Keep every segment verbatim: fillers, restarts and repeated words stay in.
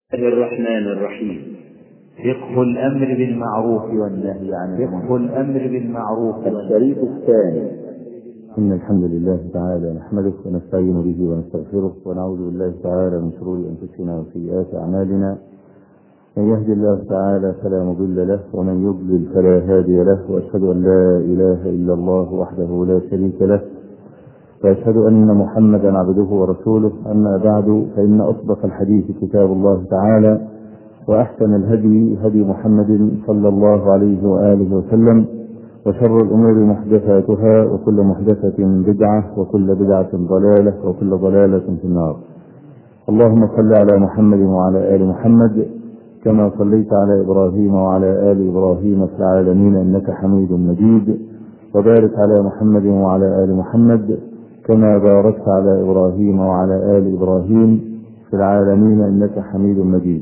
الله الرحمن الرحيم. فقه الأمر بالمعروف والنهي عن المنكر. فقه الأمر بالمعروف. الشريط الثاني. إن الحمد لله تعالى نحمده ونستعين به ونستغفره ونعوذ بالله تعالى من شرور أنفسنا وسيئات أعمالنا. من يهدي الله تعالى فلا مضل له ومن يضلل فلا هادي له، وأشهد أن لا إله إلا الله وحده لا شريك له، وأشهد أن محمدا عبده ورسوله. أما بعد، فإن أصدق الحديث كتاب الله تعالى، وأحسن الهدي هدي محمد صلى الله عليه وآله وسلم، وشر الأمور محدثاتها، وكل محدثة بدعة، وكل بدعة ضلالة، وكل ضلالة في النار. اللهم صل على محمد وعلى آل محمد كما صليت على إبراهيم وعلى آل إبراهيم في العالمين إنك حميد مجيد، وبارك على محمد وعلى آل محمد كما باركت على إبراهيم وعلى آل إبراهيم في العالمين إنك حميد مجيد.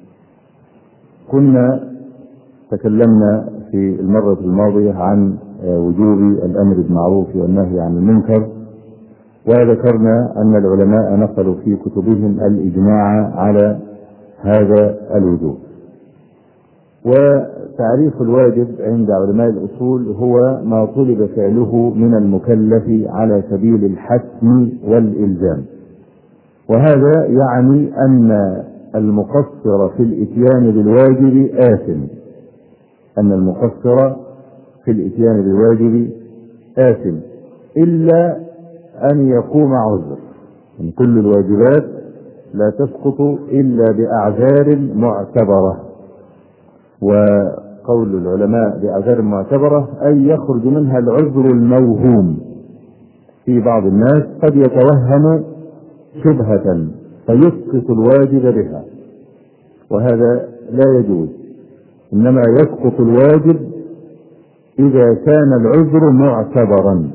كنا تكلمنا في المرة الماضية عن وجوب الأمر بالمعروف والنهي عن المنكر، وذكرنا أن العلماء نقلوا في كتبهم الإجماع على هذا الوجوب. وتعريف الواجب عند علماء الأصول هو ما طلب فعله من المكلف على سبيل الحتم والإلزام، وهذا يعني أن المقصر في الإتيان بالواجب آثم، أن المقصر في الإتيان بالواجب آثم إلا أن يقوم عذر. من كل الواجبات لا تسقط إلا بأعذار معتبرة، وقول العلماء بأعذار معتبرة أي يخرج منها العذر الموهوم. في بعض الناس قد يتوهم شبهة فيسقط الواجب بها، وهذا لا يجوز، إنما يسقط الواجب إذا كان العذر معتبرا.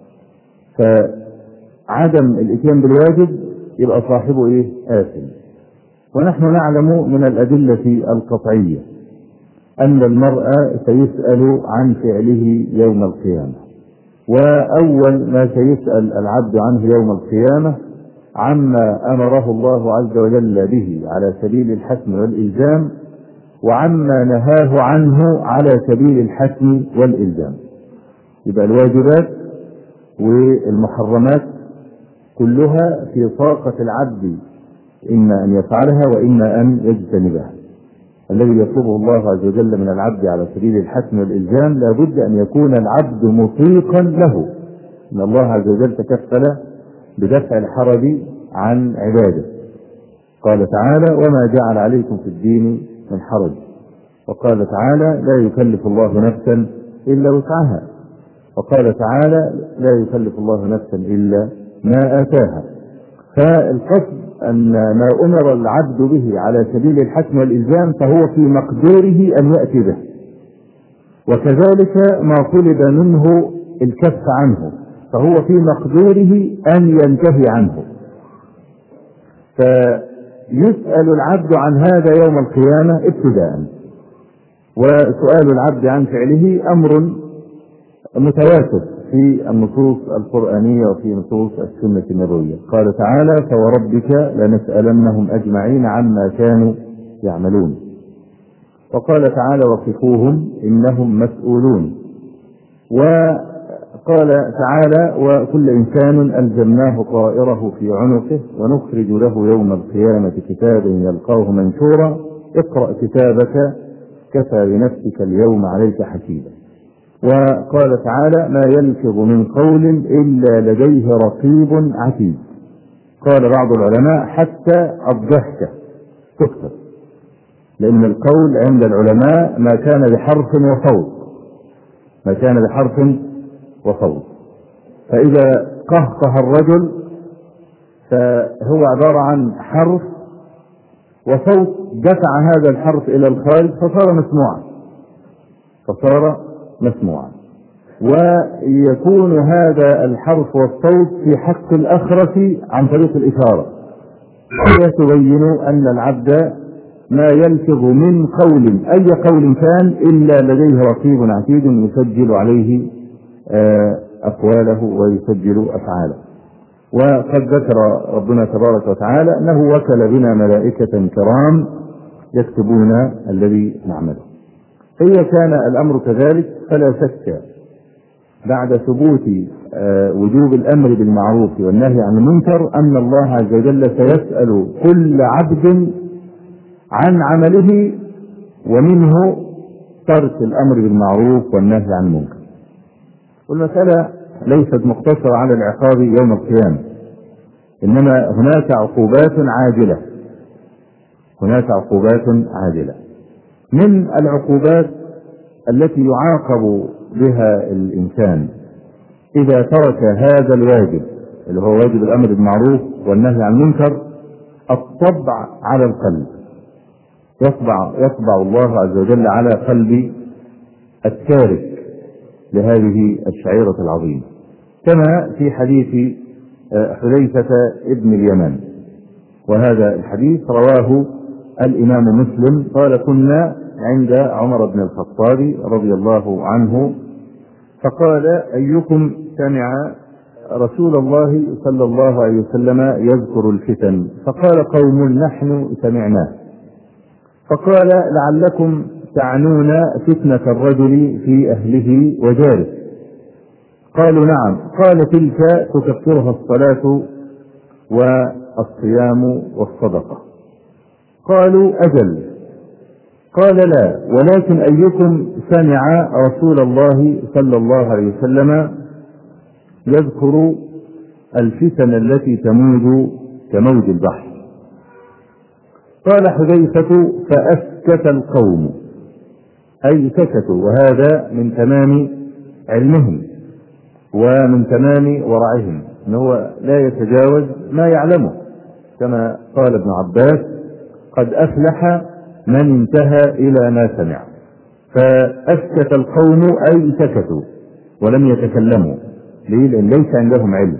فعدم الإتيان بالواجب يبقى صاحبه إيه؟ آثم. ونحن نعلم من الأدلة القطعية أن المرء سيسأل عن فعله يوم القيامة، وأول ما سيسأل العبد عنه يوم القيامة عما أمره الله عز وجل به على سبيل الحتم والإلزام، وعما نهاه عنه على سبيل الحتم والإلزام. يبقى الواجبات والمحرمات كلها في طاقة العبد، إما أن يفعلها وإما أن يجتنبها. الذي يطلبه الله عز وجل من العبد على سبيل الحتم والإلزام لا بد أن يكون العبد مطيقا له، إن الله عز وجل تكفل بدفع الحرج عن عباده. قال تعالى: وما جعل عليكم في الدين من حرج. وقال تعالى: لا يكلف الله نفسا إلا وسعها. وقال تعالى: لا يكلف الله نفسا إلا ما آتاها. فالقصد أن ما أمر العبد به على سبيل الحتم والإلزام فهو في مقدوره أن يأتي به، وكذلك ما طلب منه الكف عنه فهو في مقدوره أن ينتهي عنه. فيسأل العبد عن هذا يوم القيامة ابتداء، وسؤال العبد عن فعله أمر متواتر في النصوص القرآنية وفي نصوص السنة النبوية. قال تعالى: فوربك لنسألنهم أجمعين عما كانوا يعملون. وقال تعالى: وقفوهم إنهم مسؤولون. وقال تعالى: وكل إنسان ألزمناه طائره في عنقه ونخرج له يوم القيامة كتابا يلقاه منشورا اقرأ كتابك كفى بنفسك اليوم عليك حسيبا. وقال تعالى: ما يلفظ من قول إلا لديه رقيب عتيد. قال بعض العلماء: حتى الضحكة تكتب، لأن القول عند العلماء ما كان بحرف وصوت، ما كان بحرف وصوت. فإذا قهقه الرجل فهو عبارة عن حرف وصوت دفع هذا الحرف إلى الخارج فصار مسموعا فصار مسموعا ويكون هذا الحرف والصوت في حق الأخرس عن طريق الإشارة، وهي تبين أن العبد ما يلفظ من قول أي قول كان إلا لديه رقيب عتيد يسجل عليه أقواله ويسجل أفعاله. وقد ذكر ربنا تبارك وتعالى أنه وكل بنا ملائكة كرام يكتبون الذي نعمله. فإذا كان الأمر كذلك فلا شك بعد ثبوت وجوب الأمر بالمعروف والنهي عن المنكر أن الله عز وجل سيسأل كل عبد عن عمله، ومنه ترك الأمر بالمعروف والنهي عن المنكر. والمسألة ليست مقتصرة على العقاب يوم القيامة، إنما هناك عقوبات عاجلة هناك عقوبات عاجلة من العقوبات التي يعاقب بها الإنسان إذا ترك هذا الواجب اللي هو واجب الأمر بالمعروف والنهي عن المنكر، الطبع على القلب. يطبع, يطبع الله عز وجل على قلب التارك لهذه الشعيرة العظيمة، كما في حديث حذيفة ابن اليمان. وهذا الحديث رواه الإمام مسلم قال: كنا عند عمر بن الخطاب رضي الله عنه فقال: أيكم سمع رسول الله صلى الله عليه وسلم يذكر الفتن؟ فقال قوم: نحن سمعناه. فقال: لعلكم تعنون فتنة الرجل في أهله وجاره. قالوا: نعم. قال: تلك تكفرها الصلاة والصيام والصدقة. قالوا: أجل. قال: لا، ولكن أيكم سمع رسول الله صلى الله عليه وسلم يذكر الفتن التي تموج كموج البحر؟ قال حذيفة: فأسكت القوم، أي سكتوا، وهذا من تمام علمهم ومن تمام ورعهم، أنه لا يتجاوز ما يعلمه، كما قال ابن عباس: قد أفلح من انتهى إلى ما سمع. فأسكت القوم أي سكتوا ولم يتكلموا، لأن ليس عندهم علم.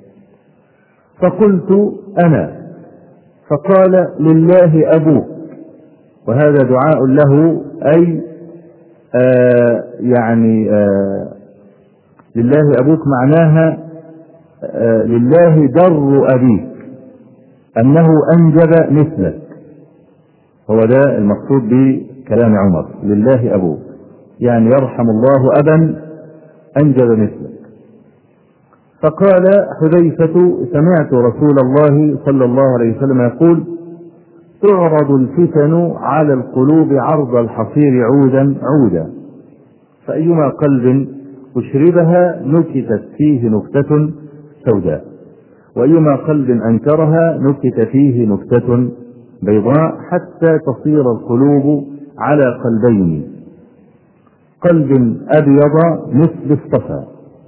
فقلت أنا. فقال: لله أبوك. وهذا دعاء له، أي آه يعني آه لله أبوك معناها آه لله در أبيك، أنه أنجب مثلك. هو ده المقصود بكلام عمر، لله أبوك، يعني يرحم الله أبا أنجب مثلك. فقال حذيفة: سمعت رسول الله صلى الله عليه وسلم يقول: تعرض الفتن على القلوب عرض الحصير عودا عودا، فأيما قلب أشربها نكتت فيه نكتة سوداء، وأيما قلب أنكرها نكت فيه نكتة بيضاء، حتى تصير القلوب على قلبين: قلب أبيض مثل الصفا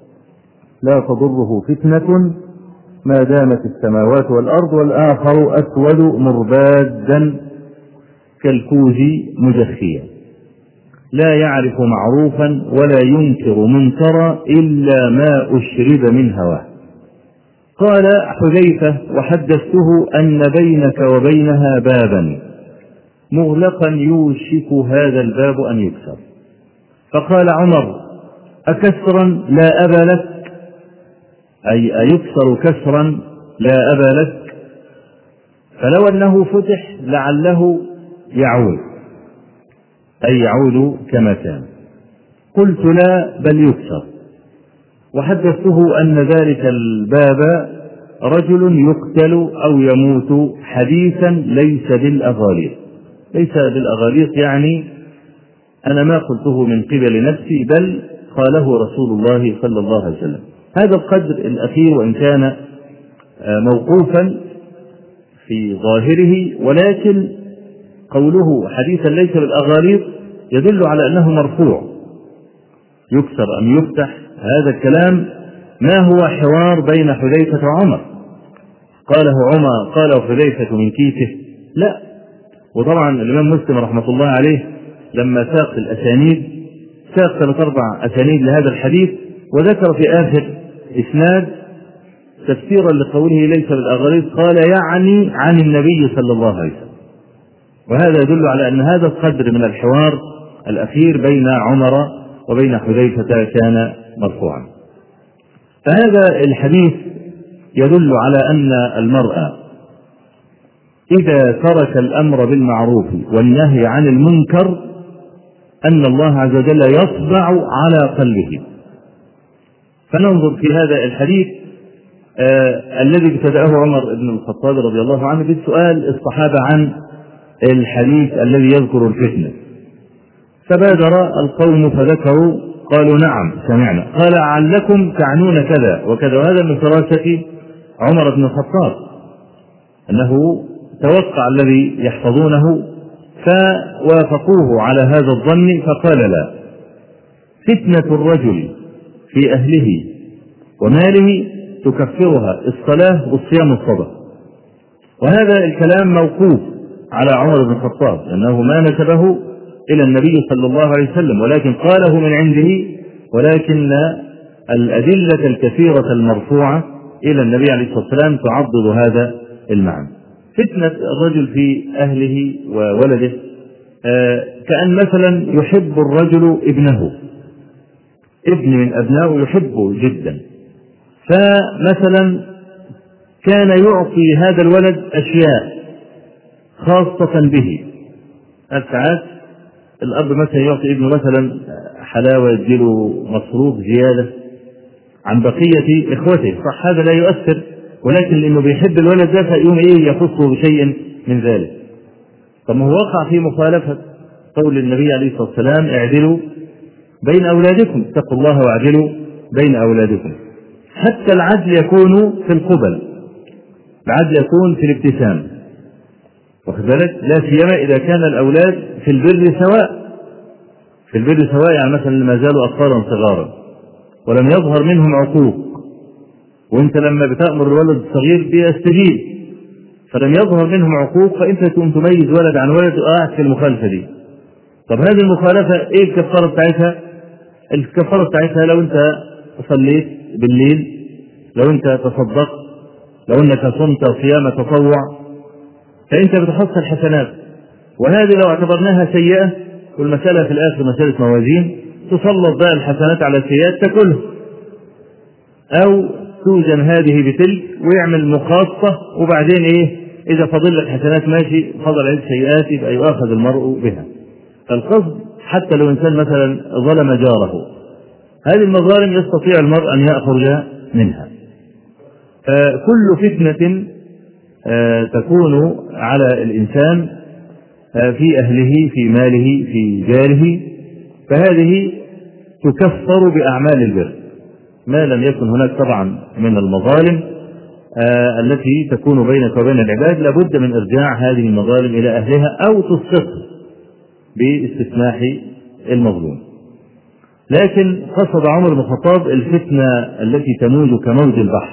لا تضره فتنة ما دامت السماوات والأرض، والآخر أسود مربادا كالكوز مجخيا لا يعرف معروفا ولا ينكر منكرا إلا ما أشرب من هواه. قال حذيفة: وحدثته أن بينك وبينها بابا مغلقا يوشك هذا الباب أن يكسر. فقال عمر: أكسرا لا أبا لك؟ أي أيكسر كسرا لا أبا لك؟ فلو أنه فتح لعله يعود، أي يعود كما كان. قلت: لا، بل يكسر. وحدثته أن ذلك الباب رجل يقتل أو يموت حديثا ليس بالأغاليط. ليس بالأغاليط يعني أنا ما قلته من قبل نفسي، بل قاله رسول الله صلى الله عليه وسلم. هذا القدر الأخير وإن كان موقوفا في ظاهره، ولكن قوله حديثا ليس بالأغاليط يدل على أنه مرفوع. يكسر أم يفتح، هذا الكلام ما هو حوار بين حذيفة وعمر قاله عمر قاله حذيفة من كيفه، لا. وطبعا الإمام مسلم رحمة الله عليه لما ساق الأسانيد ساق ثلاث أربع أسانيد لهذا الحديث، وذكر في آخر إسناد تفسيرا لقوله ليس بالأغاليط قال: يعني عن النبي صلى الله عليه وسلم. وهذا يدل على أن هذا القدر من الحوار الأخير بين عمر وبين حذيفة كان مرفوعا. فهذا الحديث يدل على أن المرأة إذا ترك الأمر بالمعروف والنهي عن المنكر أن الله عز وجل يطبع على قلبه. فننظر في هذا الحديث آه الذي ابتدأه عمر بن الخطاب رضي الله عنه بالسؤال الصحابة عن الحديث الذي يذكر الفتنة، فبادر القوم فذكروا قالوا نعم سمعنا، قال علكم تعنون كذا وكذا. وهذا من فراسة عمر بن الخطاب أنه توقع الذي يحفظونه فوافقوه على هذا الظن، فقال لا، فتنة الرجل في أهله وماله تكفرها الصلاة والصيام والصدقة. وهذا الكلام موقوف على عمر بن الخطاب لأنه ما نسبه إلى النبي صلى الله عليه وسلم ولكن قاله من عنده، ولكن الأدلة الكثيرة المرفوعة إلى النبي عليه الصلاة والسلام تعضد هذا المعنى. فتنة الرجل في أهله وولده آه كأن مثلا يحب الرجل ابنه، ابن من أبنائه يحبه جدا، فمثلا كان يعطي هذا الولد أشياء خاصة به. ساعات الأب مثلا يعطي ابنه مثلا حلاوة، يديله مصروف زيادة عن بقية إخوته، صح هذا لا يؤثر، ولكن لأنه بيحب الولد ده فيقوم إيه يخصه بشيء من ذلك. طب ما هو وقع في مخالفة قول النبي عليه الصلاة والسلام اعدلوا بين أولادكم، اتقوا الله واعدلوا بين أولادكم. حتى العدل يكون في القبل، العدل يكون في الابتسام، واخد بالك؟ لا سيما إذا كان الأولاد في البر سواء، في البر سواء يعني مثلا ما زالوا أطفالا صغارا ولم يظهر منهم عقوق، وانت لما بتأمر الولد الصغير بيستجيب فلم يظهر منهم عقوق، فانت تقوم تميز ولد عن ولد وقاعد في المخالفة دي. طب هذه المخالفة ايه الكفارة بتاعتها؟ الكفارة بتاعتها لو انت صليت بالليل، لو انت تصدقت، لو انك صمت صيام تطوع، فانت بتحصل حسنات. وهذه لو اعتبرناها سيئة والمسألة في الآخر مسألة موازين، تسلط بقى الحسنات على السيئات تاكلها، أو توزن هذه بتلك ويعمل مخاصة، وبعدين إيه إذا فضل لك حسنات ماشي، فضل عليك سيئات يبقى يؤاخذ المرء بها. فالقصد حتى لو إنسان مثلا ظلم جاره، هذه المظالم يستطيع المرء أن يأخذ منها. كل فتنة تكون على الإنسان في أهله في ماله في جاره فهذه تكفر بأعمال البر، ما لم يكن هناك طبعا من المظالم آه التي تكون بينك وبين العباد، لابد من إرجاع هذه المظالم إلى أهلها أو تسقط باستسماح المظلوم. لكن قصد عمر بن الخطاب الفتنة التي تموج كموج البحر،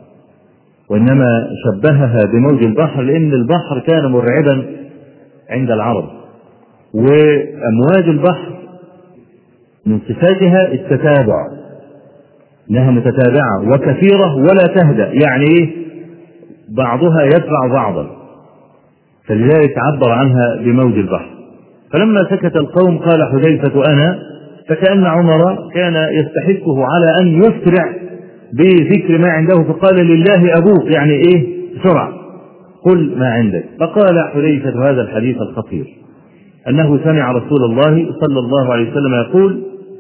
وإنما شبهها بموج البحر لأن البحر كان مرعبا عند العرب، وأمواج البحر من صفاتها التتابع، انها متتابعة وكثيرة ولا تهدأ، يعني ايه بعضها يتبع بعضا، فلذلك عبر عنها بموج البحر. فلما سكت القوم قال حذيفة أنا، فكأن عمر كان يستحقه على أن يسرع بذكر ما عنده، فقال لله أبوك، يعني ايه بسرعة قل ما عندك. فقال حذيفة هذا الحديث الخطير أنه سمع رسول الله صلى الله عليه وسلم يقول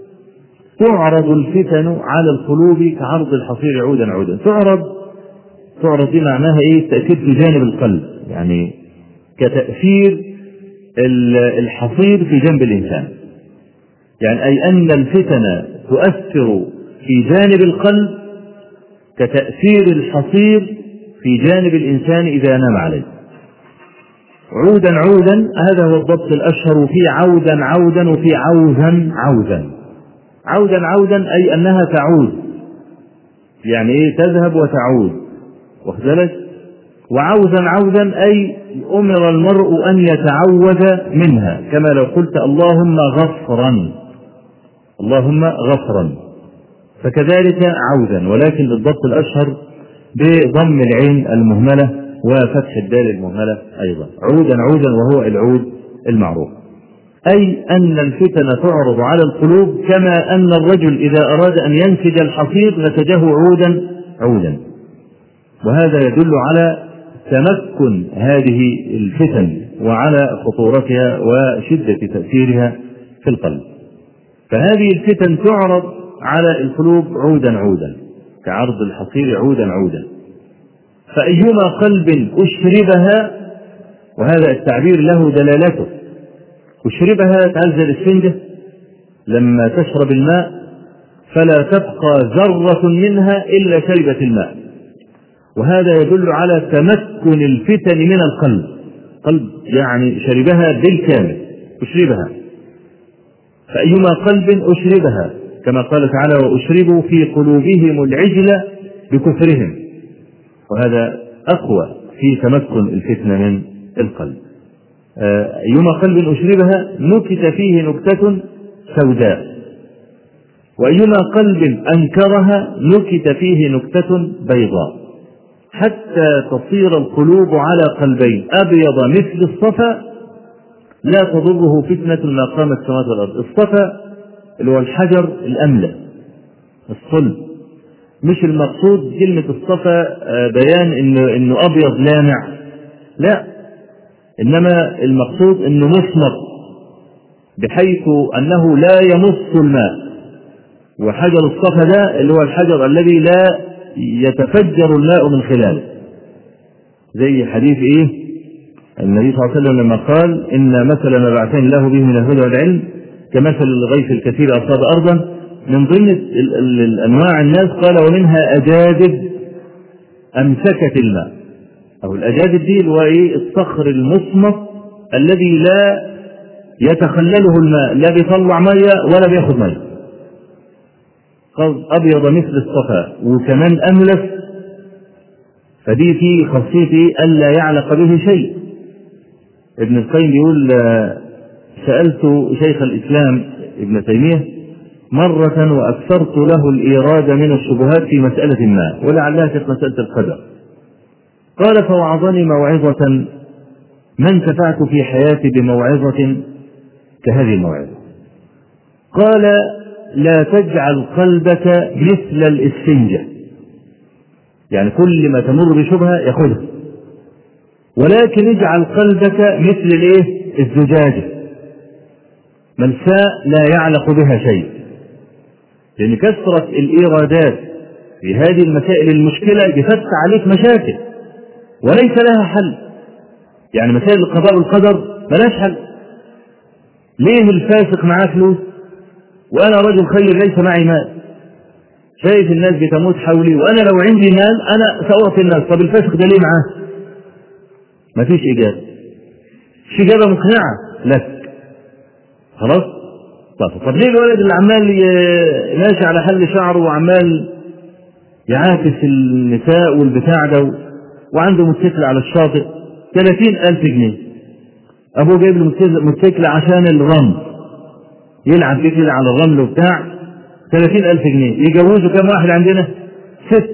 تعرض الفتن على القلوب كعرض الحصير عودا عودا. تعرض تعرض دي معناها ايه؟ تأثير في جانب القلب، يعني كتأثير الحصير في جنب الإنسان، يعني أي أن الفتن تؤثر في جانب القلب كتأثير الحصير في جانب الإنسان إذا نام عليه. عودا عودا هذا هو الضبط الأشهر، وفي عودا عودا وفي عوزا عوزا. عودا عودا أي أنها تعود، يعني إيه تذهب وتعود، واخذلت. وعوزا عودا أي أمر المرء أن يتعوذ منها، كما لو قلت اللهم غفرا، اللهم غفرا، فكذلك عودا، ولكن بالضبط الأشهر بضم العين المهملة وفتح الدال المهملة أيضا. عودا عودا وهو العود المعروف، أي أن الفتن تعرض على القلوب كما أن الرجل إذا أراد أن ينسج الحصير نسجه عودا عودا. وهذا يدل على تمكن هذه الفتن وعلى خطورتها وشدة تأثيرها في القلب. فهذه الفتن تعرض على القلوب عودا عودا كعرض الحصير عودا عودا، فأيما قلب أشربها، وهذا التعبير له دلالته، أشربها تعزل السنجة لما تشرب الماء فلا تبقى ذرة منها إلا شربت الماء، وهذا يدل على تمكن الفتن من القلب، قلب يعني شربها بالكامل أشربها. فأيما قلب أشربها كما قال تعالى وأشربوا في قلوبهم العجل بكفرهم، وهذا أقوى في تمكن الفتنة من القلب. أيما قلب أشربها نكت فيه نكتة سوداء، وأيما قلب أنكرها نكت فيه نكتة بيضاء، حتى تصير القلوب على قلبين أبيض مثل الصفا لا تضره فتنة ما قامت السماوات والأرض. الصفا اللي هو الحجر الأملة الصلب، مش المقصود كلمة الصفا بيان إنه, إنه أبيض لامع، لا، إنما المقصود إنه مصمت بحيث أنه لا يمص الماء. وحجر الصفا ده اللي هو الحجر الذي لا يتفجر الماء من خلاله، زي حديث إيه النبي صلى الله عليه وسلم لما قال إن مثل ما بعثني الله به من الهدى والعلم كمثل الغيث الكثير أصاب أرضا. من ضمن الأنواع الناس قال ومنها أجادب أمسكت الماء، أو الأجادب دي اللي هو إيه الصخر المصمت الذي لا يتخلله الماء، لا بيطلع مية ولا بياخد مية، قال أبيض مثل الصفا وكمان أملس، فدي في خاصيته ألا يعلق به شيء. ابن القيم بيقول سألت شيخ الإسلام ابن تيمية مرة وأكثرت له الإيراد من الشبهات في مسألة ما، ولعلها كانت مسألة القدر. قال فوعظني موعظة ما انتفعت في حياتي بموعظة كهذه الموعظة. قال لا تجعل قلبك مثل الإسفنجة، يعني كل ما تمر بشبهة يأخذها، ولكن اجعل قلبك مثل الايه الزجاجة ملساء لا يعلق بها شيء، لأن كثرة الإيرادات في هذه المسائل المشكلة بفتح عليك مشاكل وليس لها حل. يعني مسائل القضاء والقدر ملاش حل. ليه الفاسق معاه فلوس وأنا رجل خير ليس معي مال؟ شايف الناس بتموت حولي وأنا لو عندي مال أنا سأعطي الناس، طب الفاسق ده ليه معاه؟ مفيش إجابة، مش إجابة مقنعة لك. خلاص؟ طب, طب ليه الولد اللي عمال ماشي على حل شعره وعمال يعاكس النساء والبتاع ده وعنده موتوسيكل على الشاطئ ثلاثين ألف جنيه، أبوه جايب له موتوسيكل عشان الرمل يلعب بيه كده على الرمل وبتاع ثلاثين ألف جنيه، يجوزوا كم واحد عندنا؟ ست،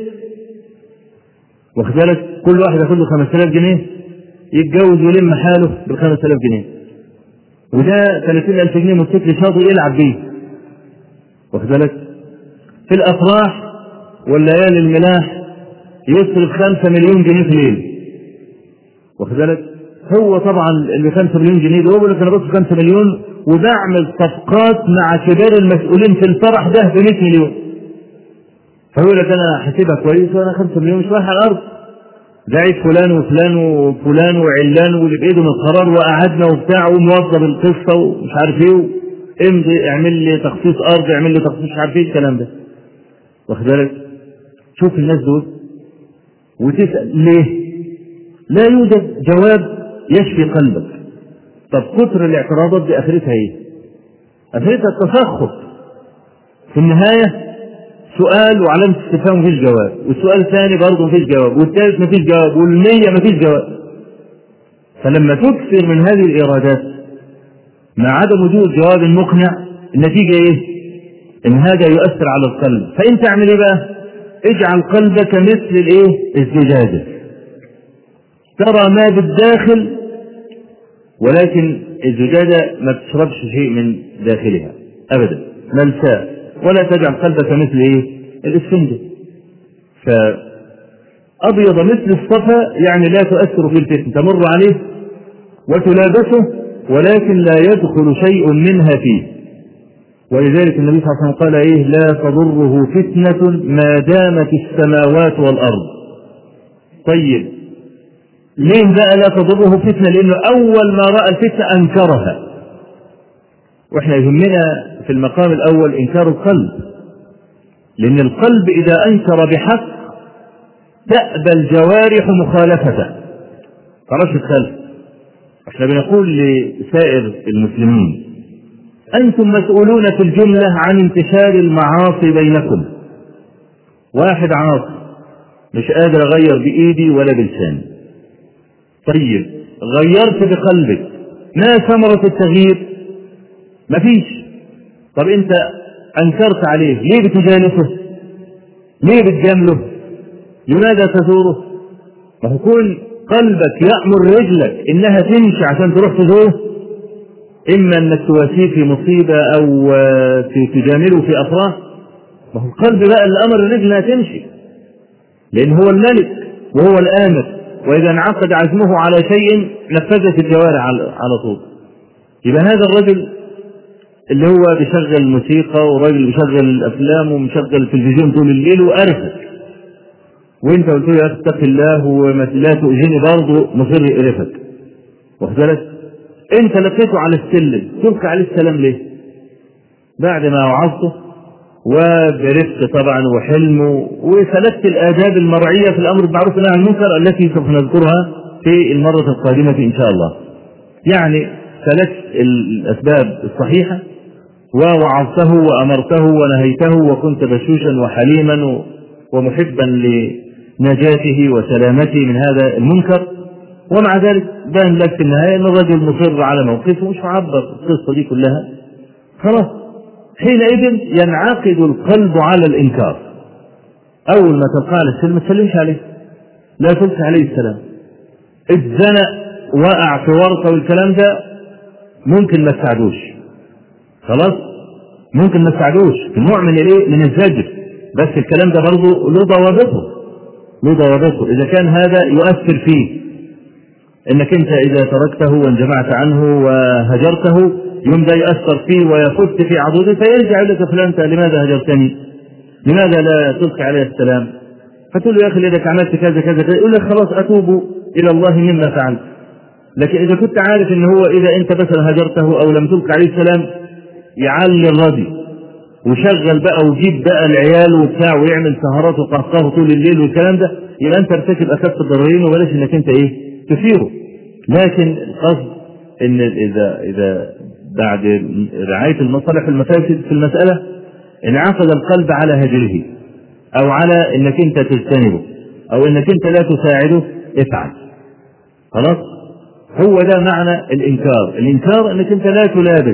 واخد بالك؟ كل واحد ياخد له خمسة آلاف جنيه يتجوز ويلم حاله بالخمس آلاف جنيه، وده ثلاثين ألف جنيه موتوسيكل شاطئ يلعب بيه، واخد بالك؟ في الأفراح والليالي الملاح يصرف خمسة مليون جنيه في ليل، واخد بالك؟ هو طبعا اللي خمسة مليون جنيه ده هو بيقول لك انا بصرف خمسة مليون وبعمل صفقات مع كبار المسؤولين في الفرح ده ب مئة مليون، فيقول لك انا حاسبها كويس وانا خمسة مليون مش رايح على الارض، ده عيد فلان وفلان وفلان وعلان واللي بايده من القرار وقعدنا وبتاع وموظف القصه ومش عارف ايه، امضي اعمل لي تخصيص ارض اعمل لي تخصيص مش عارف ايه الكلام ده، واخد بالك؟ شوف الناس دول وتسال ليه؟ لا يوجد جواب يشفي قلبك. طب كتر الاعتراضات دي اخرتها ايه؟ اخرتها التسخط. في النهايه سؤال وعلامة استفهام مفيش جواب، والسؤال الثاني برضه مفيش جواب، والثالث مفيش جواب، والمية مفيش جواب. فلما تكثر من هذه الإيرادات مع عدم وجود جواب مقنع النتيجة ايه؟ ان هذا يؤثر على القلب. فانت اعمل ايه بقى؟ اجعل قلبك مثل الايه؟ الزجاجة، ترى ما بالداخل ولكن الزجاجة ما بتشربش شيء من داخلها ابدا، ملساء، ولا تجعل قلبك مثل ايه؟ الاسفنجة. أبيض مثل الصفا يعني لا تؤثر في الفتن، تمر عليه وتلابسه ولكن لا يدخل شيء منها فيه. ولذلك النبي صلى الله عليه وسلم قال إيه؟ لا تضره فتنة ما دامت السماوات والأرض. طيب ليه بقى لا تضره فتنة؟ لأنه أول ما رأى الفتنة أنكرها، وإحنا يهمنا في المقام الأول إنكار القلب، لأن القلب إذا أنكر بحق تأبى الجوارح مخالفته، خلاص الخلف. احنا بنقول لسائر المسلمين أنتم مسؤولون في الجملة عن انتشار المعاصي بينكم. واحد عاصي مش قادر أغير بإيدي ولا بلساني، طيب غيرت بقلبك، ما ثمرة التغيير؟ مفيش. طب أنت أنكرت عليه، ليه بتجالسه؟ ليه بتجامله؟ لماذا تزوره؟ ما يكون قلبك يأمر رجلك إنها تمشي عشان تروح تزوره، إما أنك تواسيه في مصيبة أو تجامله في أفراح. ما هو القلب بقى اللي أمر الرجل إنها تمشي، لأن هو الملك وهو الآمر، وإذا انعقد عزمه على شيء نفذت الجوارح على طول. يبقى هذا الرجل اللي هو بيشغل موسيقى وراجل بيشغل الأفلام ومشغل التلفزيون طول الليل وأرفق، وانت قلت له اتق الله ولا تؤذيني برضه مصر يقرفك، واخد بالك؟ انت لقيته على السلم تلقى عليه السلام ليه؟ بعد ما وعظته وبرفق طبعا وحلمه وسلكت الآداب المرعية في الأمر بالمعروف والنهي عن المنكر التي سوف نذكرها في المرة القادمة إن شاء الله. يعني سلكت الأسباب الصحيحة ووعظته وأمرته ونهيته، وكنت بشوشا وحليما ومحبا لنجاته وسلامته من هذا المنكر، ومع ذلك بان لك في النهاية أن الرجل مصر على موقفه مش معبر القصة دي كلها. خلاص حينئذ ينعقد القلب على الإنكار. أول ما تلقى على السلم ما تسلمش عليه، لا تلقى عليه السلام. اتزنق وقع في ورطة والكلام ده ممكن ما تساعدوش، خلاص ممكن ما تساعدوش في نوع من الايه من الزجر، بس الكلام ده برضه له ضوابطه له ضوابطه إذا كان هذا يؤثر فيه، انك انت اذا تركته وانجمعت عنه وهجرته يوم ده يؤثر فيه ويفت في عضوده فيرجع لك فلان لماذا هجرتني؟ لماذا لا تلقي عليه السلام؟ فتقول له يا اخي اذا عملت كذا كذا كذا، يقول لك خلاص اتوب الى الله مما فعلت. لكن اذا كنت عارف ان هو اذا انت مثلا هجرته او لم تلقي عليه السلام يعلي الراديو وشغل بقى وجيب بقى العيال وبتاع ويعمل سهرات وقهقه طول الليل والكلام ده، يبقى انت ارتكب اخف الضررين وبلاش انك انت ايه تثيره. لكن القصد ان اذا اذا بعد رعايه المصالح والمفاسد في المساله انعقد القلب على هجره او على انك انت تجتنبه او انك انت لا تساعده افعل، خلاص. هو ده معنى الانكار. الانكار انك انت لا تلابس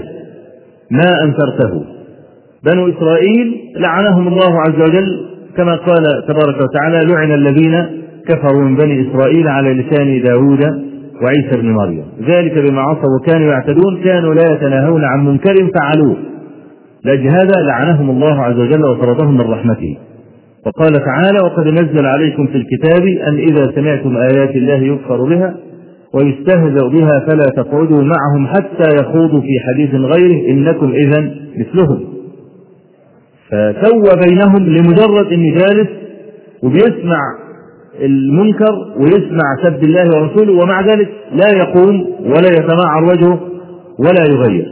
ما انكرته. بنو إسرائيل لعنهم الله عز وجل كما قال تبارك وتعالى لعن الذين كفروا من بني إسرائيل على لسان داود وعيسى بن مريم ذلك بما عصوا وكانوا يعتدون كانوا لا يتناهون عن منكر فعلوه لأجل هذا لعنهم الله عز وجل وطردهم من رحمته. وقال تعالى وقد نزل عليكم في الكتاب أن إذا سمعتم آيات الله يكفر بها ويستهزأ بها فلا تقعدوا معهم حتى يخوضوا في حديث غيره إنكم إذن مثلهم. فسوى بينهم لمجرد انه جالس وبيسمع المنكر ويسمع سب الله ورسوله ومع ذلك لا يقوم ولا يتمعر وجهه ولا يغير.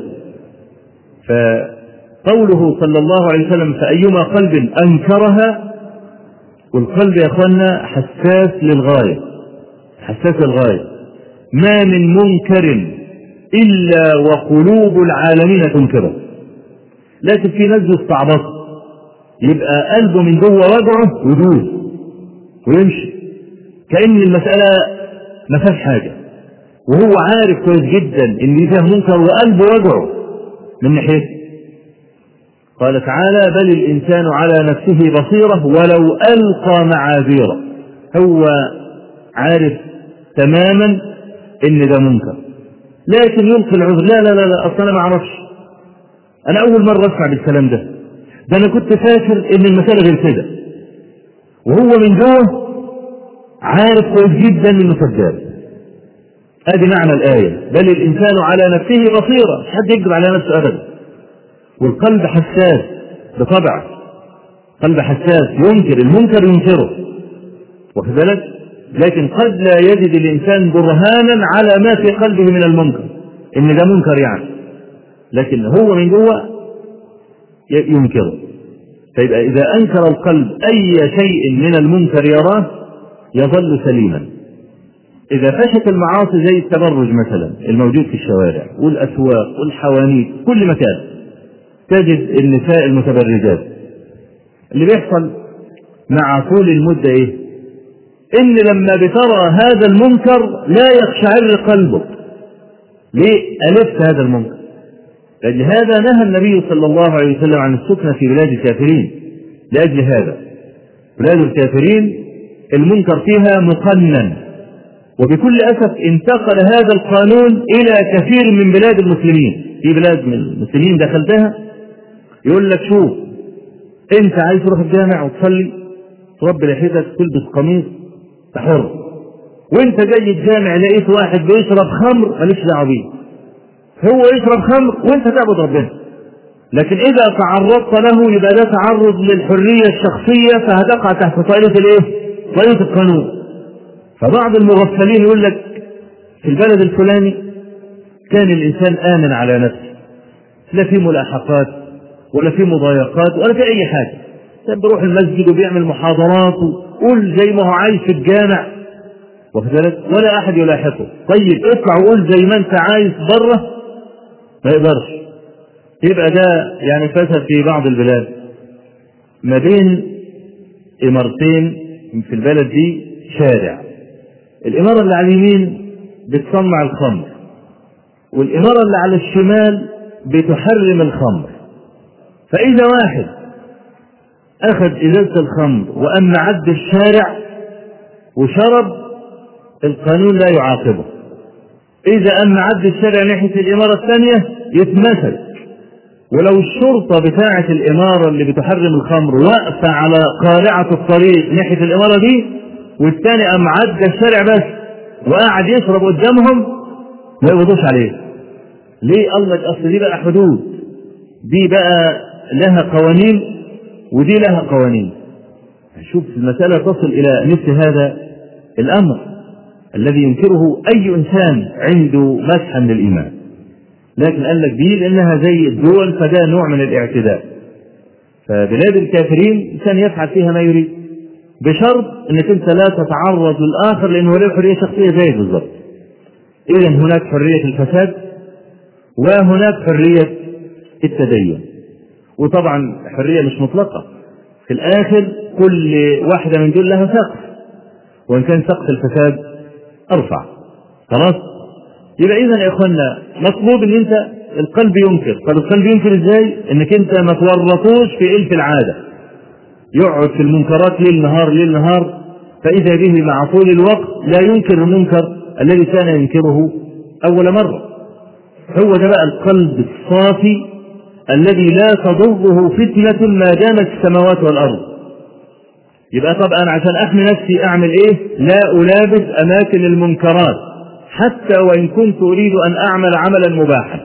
فقوله صلى الله عليه وسلم فأيما قلب أنكرها، والقلب يا أخوانا حساس للغاية حساس للغاية، ما من منكر إلا وقلوب العالمين تنكره. لكن في ناس يستعبط يبقى قلبه من جوه وجعه ودود ويمشي كأن المسألة ما فيهاش حاجة، وهو عارف كويس جدا ان دي فيها منكر وقلبه وجعه من ناحيته. قال تعالى بل الإنسان على نفسه بصيرة ولو ألقى معاذيره، هو عارف تماما ان ده منكر لكن يلقي العذر لا لا لا, لا أصلا ما أعرفش، أنا أول مرة أسمع بالكلام ده، ده أنا كنت فاكر إن المسألة غير كده، وهو من جوه عارف كويس جدا انه كذاب. ادي معنى الايه، بل الانسان على نفسه بصيره، مش حد يكذب على نفسه ابدا. والقلب حساس بطبعه، قلب حساس ينكر المنكر ينكره، واخد بالك؟ لكن قد لا يجد الانسان برهانا على ما في قلبه من المنكر ان ده منكر يعني، لكن هو من جوه ينكره. فيبقى اذا انكر القلب اي شيء من المنكر يراه يظل سليما. اذا فشت المعاصي زي التبرج مثلا الموجود في الشوارع والاسواق والحوانيت كل مكان، تجد النساء المتبرجات. اللي بيحصل مع طول المدة ايه؟ ان لما بترى هذا المنكر لا يقشعر قلبك. ليه؟ ألفت هذا المنكر. لأجل هذا نهى النبي صلى الله عليه وسلم عن السكنة في بلاد الكافرين. لأجل هذا بلاد الكافرين المنكر فيها مقنن، وبكل أسف انتقل هذا القانون إلى كثير من بلاد المسلمين. في بلاد من المسلمين دخلتها يقول لك شوف، انت عايز تروح الجامع وتصلي تربي لحيتك تلبس قميص حر، وانت جاي الجامع لقيت واحد بيشرب خمر ماليش دعوه بيه، هو يشرب خمر وانت تعبد ربنا. لكن اذا تعرضت له يبقى ده تعرض للحريه الشخصيه، فهتقع تحت طائله الايه؟ طائله القانون. فبعض المغفلين يقول لك في البلد الفلاني كان الانسان امن على نفسه، لا في ملاحقات ولا في مضايقات ولا في اي حاجه، كان بيروح المسجد وبيعمل محاضرات وقول زي ما هو عايش في الجامع، واخد بالك؟ ولا احد يلاحقه. طيب اطلع وقول زي ما انت عايز بره، ما يقدرش. يبقى ده يعني فسد في بعض البلاد ما بين امارتين في البلد دي شارع، الاماره اللي على اليمين بتصنع الخمر والاماره اللي على الشمال بتحرم الخمر. فاذا واحد اخذ ازازه الخمر وأما عدى الشارع وشرب القانون لا يعاقبه، اذا أما عدى الشارع ناحيه الاماره الثانيه يتمسك، ولو الشرطه بتاعه الاماره اللي بتحرم الخمر واقفه على قارعه الطريق ناحيه الاماره دي والثاني أما عدى الشارع بس وقاعد يشرب قدامهم ما يقبضوش عليه. ليه؟ قال لك اصل دي بقى حدود، دي بقى لها قوانين ودي لها قوانين. شوف المسألة تصل إلى مثل هذا الأمر الذي ينكره أي إنسان عنده مسحا للإيمان. لكن قال لك دي لأنها زي الدول فده نوع من الاعتداء. فبلاد الكافرين كان يفعل فيها ما يريد بشرط أنك أنت لا تتعرض للآخر، لأنه له حرية شخصية زي بالضبط. إذن هناك حرية الفساد وهناك حرية التدين، وطبعا حرية مش مطلقة. في الآخر كل واحدة من دول لها سقف، وإن كان سقف الفساد أرفع. خلاص؟ يبقى إذن يا إخوانا مطلوب إن أنت القلب ينكر. طب القلب ينكر إزاي؟ إنك أنت ما تورطوش في إلف العادة، يقعد في المنكرات ليل نهار ليل نهار، فإذا به مع طول الوقت لا ينكر المنكر الذي كان ينكره أول مرة. هو ده بقى القلب الصافي الذي لا تضره فتنة ما دامت السماوات والأرض. يبقى طب أنا عشان أحمي نفسي أعمل إيه؟ لا ألابس أماكن المنكرات حتى وإن كنت أريد أن أعمل عملا مباحا.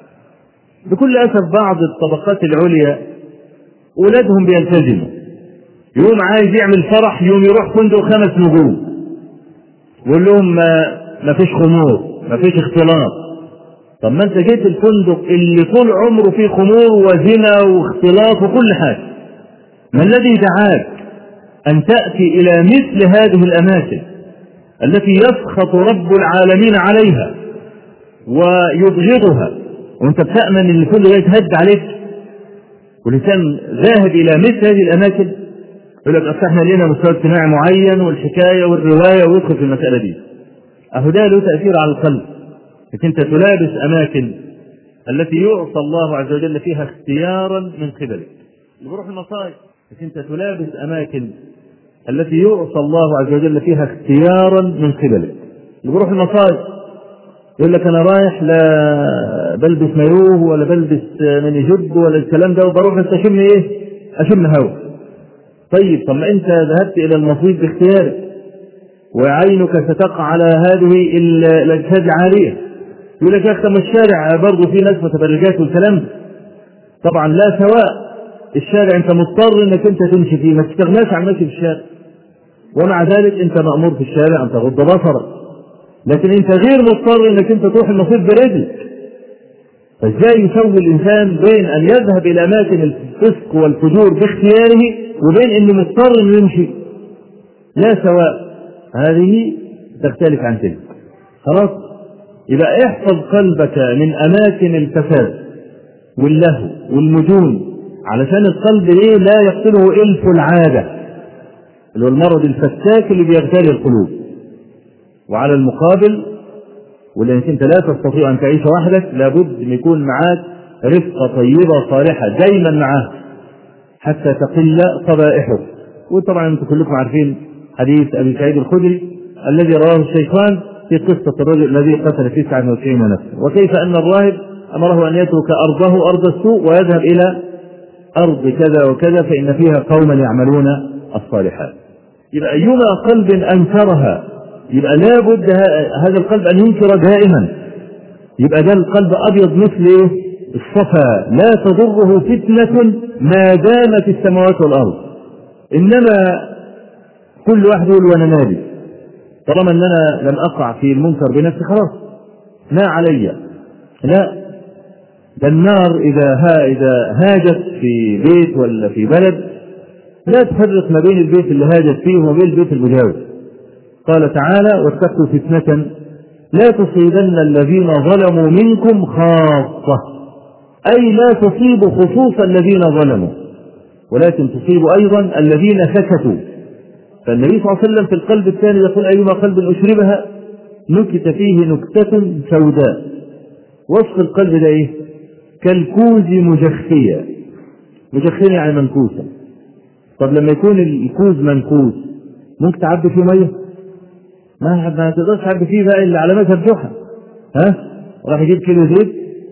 بكل أسف بعض الطبقات العليا أولادهم بيلتزموا، يوم عايز يعمل فرح يوم يروح فندق خمس نجوم يقول لهم ما, ما فيش خمور ما فيش اختلاط. طب ما انت جيت الفندق اللي طول عمره فيه خمور وزنا واختلاط وكل حاجة، ما الذي دعاك أن تأتي إلى مثل هذه الأماكن التي يسخط رب العالمين عليها ويبغضها، وانت بتأمن ان كل ده يتهد عليك؟ ولسان ذاهب إلى مثل هذه الأماكن يقول لك أصل احنا لنا مستوى اجتماعي معين والحكاية والرواية ويدخل في المسألة دي. أهو ده له تأثير على القلب، لكن انت تلابس أماكن التي يعصى الله عز وجل فيها اختيارا من قبلك. اللي بروح المصائب، لكن انت تلابس أماكن التي يعصى الله عز وجل فيها اختيارا من قبلك. اللي بروح المصائب يقول لك أنا رايح لا بلبس مايوه ولا بلبس مني جب ولا الكلام ده، وبروح بس أشم إيه؟ أشم هوا. طيب طب ما أنت ذهبت إلى المصيب باختيارك، وعينك ستقع على هذه الأجساد العارية. يقول لك يا أخي الشارع برضه في ناس متبرجات والكلام. طبعا لا سواء، الشارع أنت مضطر أنك أنت تمشي فيه، ما تستغناش عن مشي في الشارع، ومع ذلك أنت مأمور في الشارع أن تغض بصرك، لكن أنت غير مضطر أنك أنت تروح المصيف برجلك. فإزاي يسوي الإنسان بين أن يذهب إلى أماكن الفسق والفجور باختياره وبين أنه مضطر أن يمشي؟ لا سواء، هذه تختلف عن تلك. خلاص، يبقى احفظ قلبك من أماكن الفساد واللهو والمجون، علشان القلب ايه لا يقتله إلف العادة اللي هو المرض الفتاك اللي بيغتال القلوب. وعلى المقابل، ولأنك انت لا تستطيع أن تعيش وحدك، لابد أن يكون معاك رفقة طيبة صالحة دايما معاه حتى تقل قبائحه. وطبعا انتم كلكم عارفين حديث أبي سعيد الخدري الذي رواه الشيخان في قصة الرجل الذي قتل تسعة وتسعين نفسا، وكيف أن الراهب أمره أن يترك أرضه أرض السوء ويذهب إلى أرض كذا وكذا فإن فيها قوما يعملون الصالحات. يبقى أيما قلب أنكرها يبقى لا بد هذا القلب أن ينكر دائما. يبقى ده القلب أبيض مثل الصفا لا تضره فتنة ما دامت السماوات والأرض. إنما كل واحد يقول وأنا مالي، طالما أن أنا لم أقع في المنكر بنفسي خلاص ما علي. لا، ده النار إذا ها إذا هاجت في بيت ولا في بلد لا تفرق ما بين البيت اللي هاجت فيه وما بين البيت المجاور. قال تعالى واتقوا فتنة لا تصيبن الذين ظلموا منكم خاصة، أي لا تصيب خصوص الذين ظلموا ولكن تصيب أيضا الذين سكتوا. فالنبي صلى الله عليه وسلم في القلب الثاني يقول أيما قلب أشربها نكت فيه نكتة سوداء. وصف القلب ده إيه؟ كالكوز مجخية. مجخية يعني منكوسة. طب لما يكون الكوز منكوس ممكن تعبي فيه مية؟ ما ما تقدرش تعبي فيه بقى إلا على مذهب جحا. ها؟ راح يجيب كيلو زيت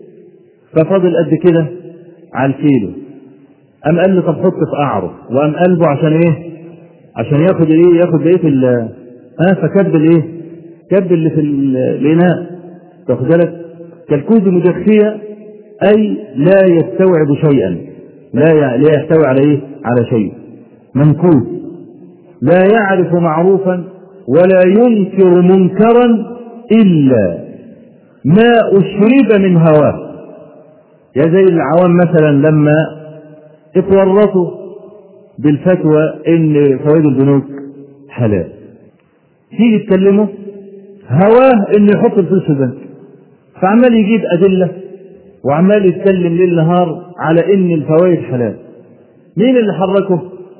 ففاضل قد كده على الكيلو، أم قال له طب حط في قعره، وأم قلبه عشان إيه؟ عشان ياخد ايه ياخد بقيه ال ها فكب الايه كب اللي في الاناء. تاخد بالك؟ كالكوز مجخية اي لا يستوعب شيئا، لا لا يحتوي على ايه على شيء. منكوس لا يعرف معروفا ولا ينكر منكرا الا ما اشرب من هواه. يا زي العوام مثلا لما اتورطوا بالفتوى ان فوائد البنوك حلال، تيجي تكلمه هواه انه يحط الفلوس في البنك، فعمال يجيب ادله وعمال يتكلم ليل نهار على ان الفوائد حلال. مين اللي حركه؟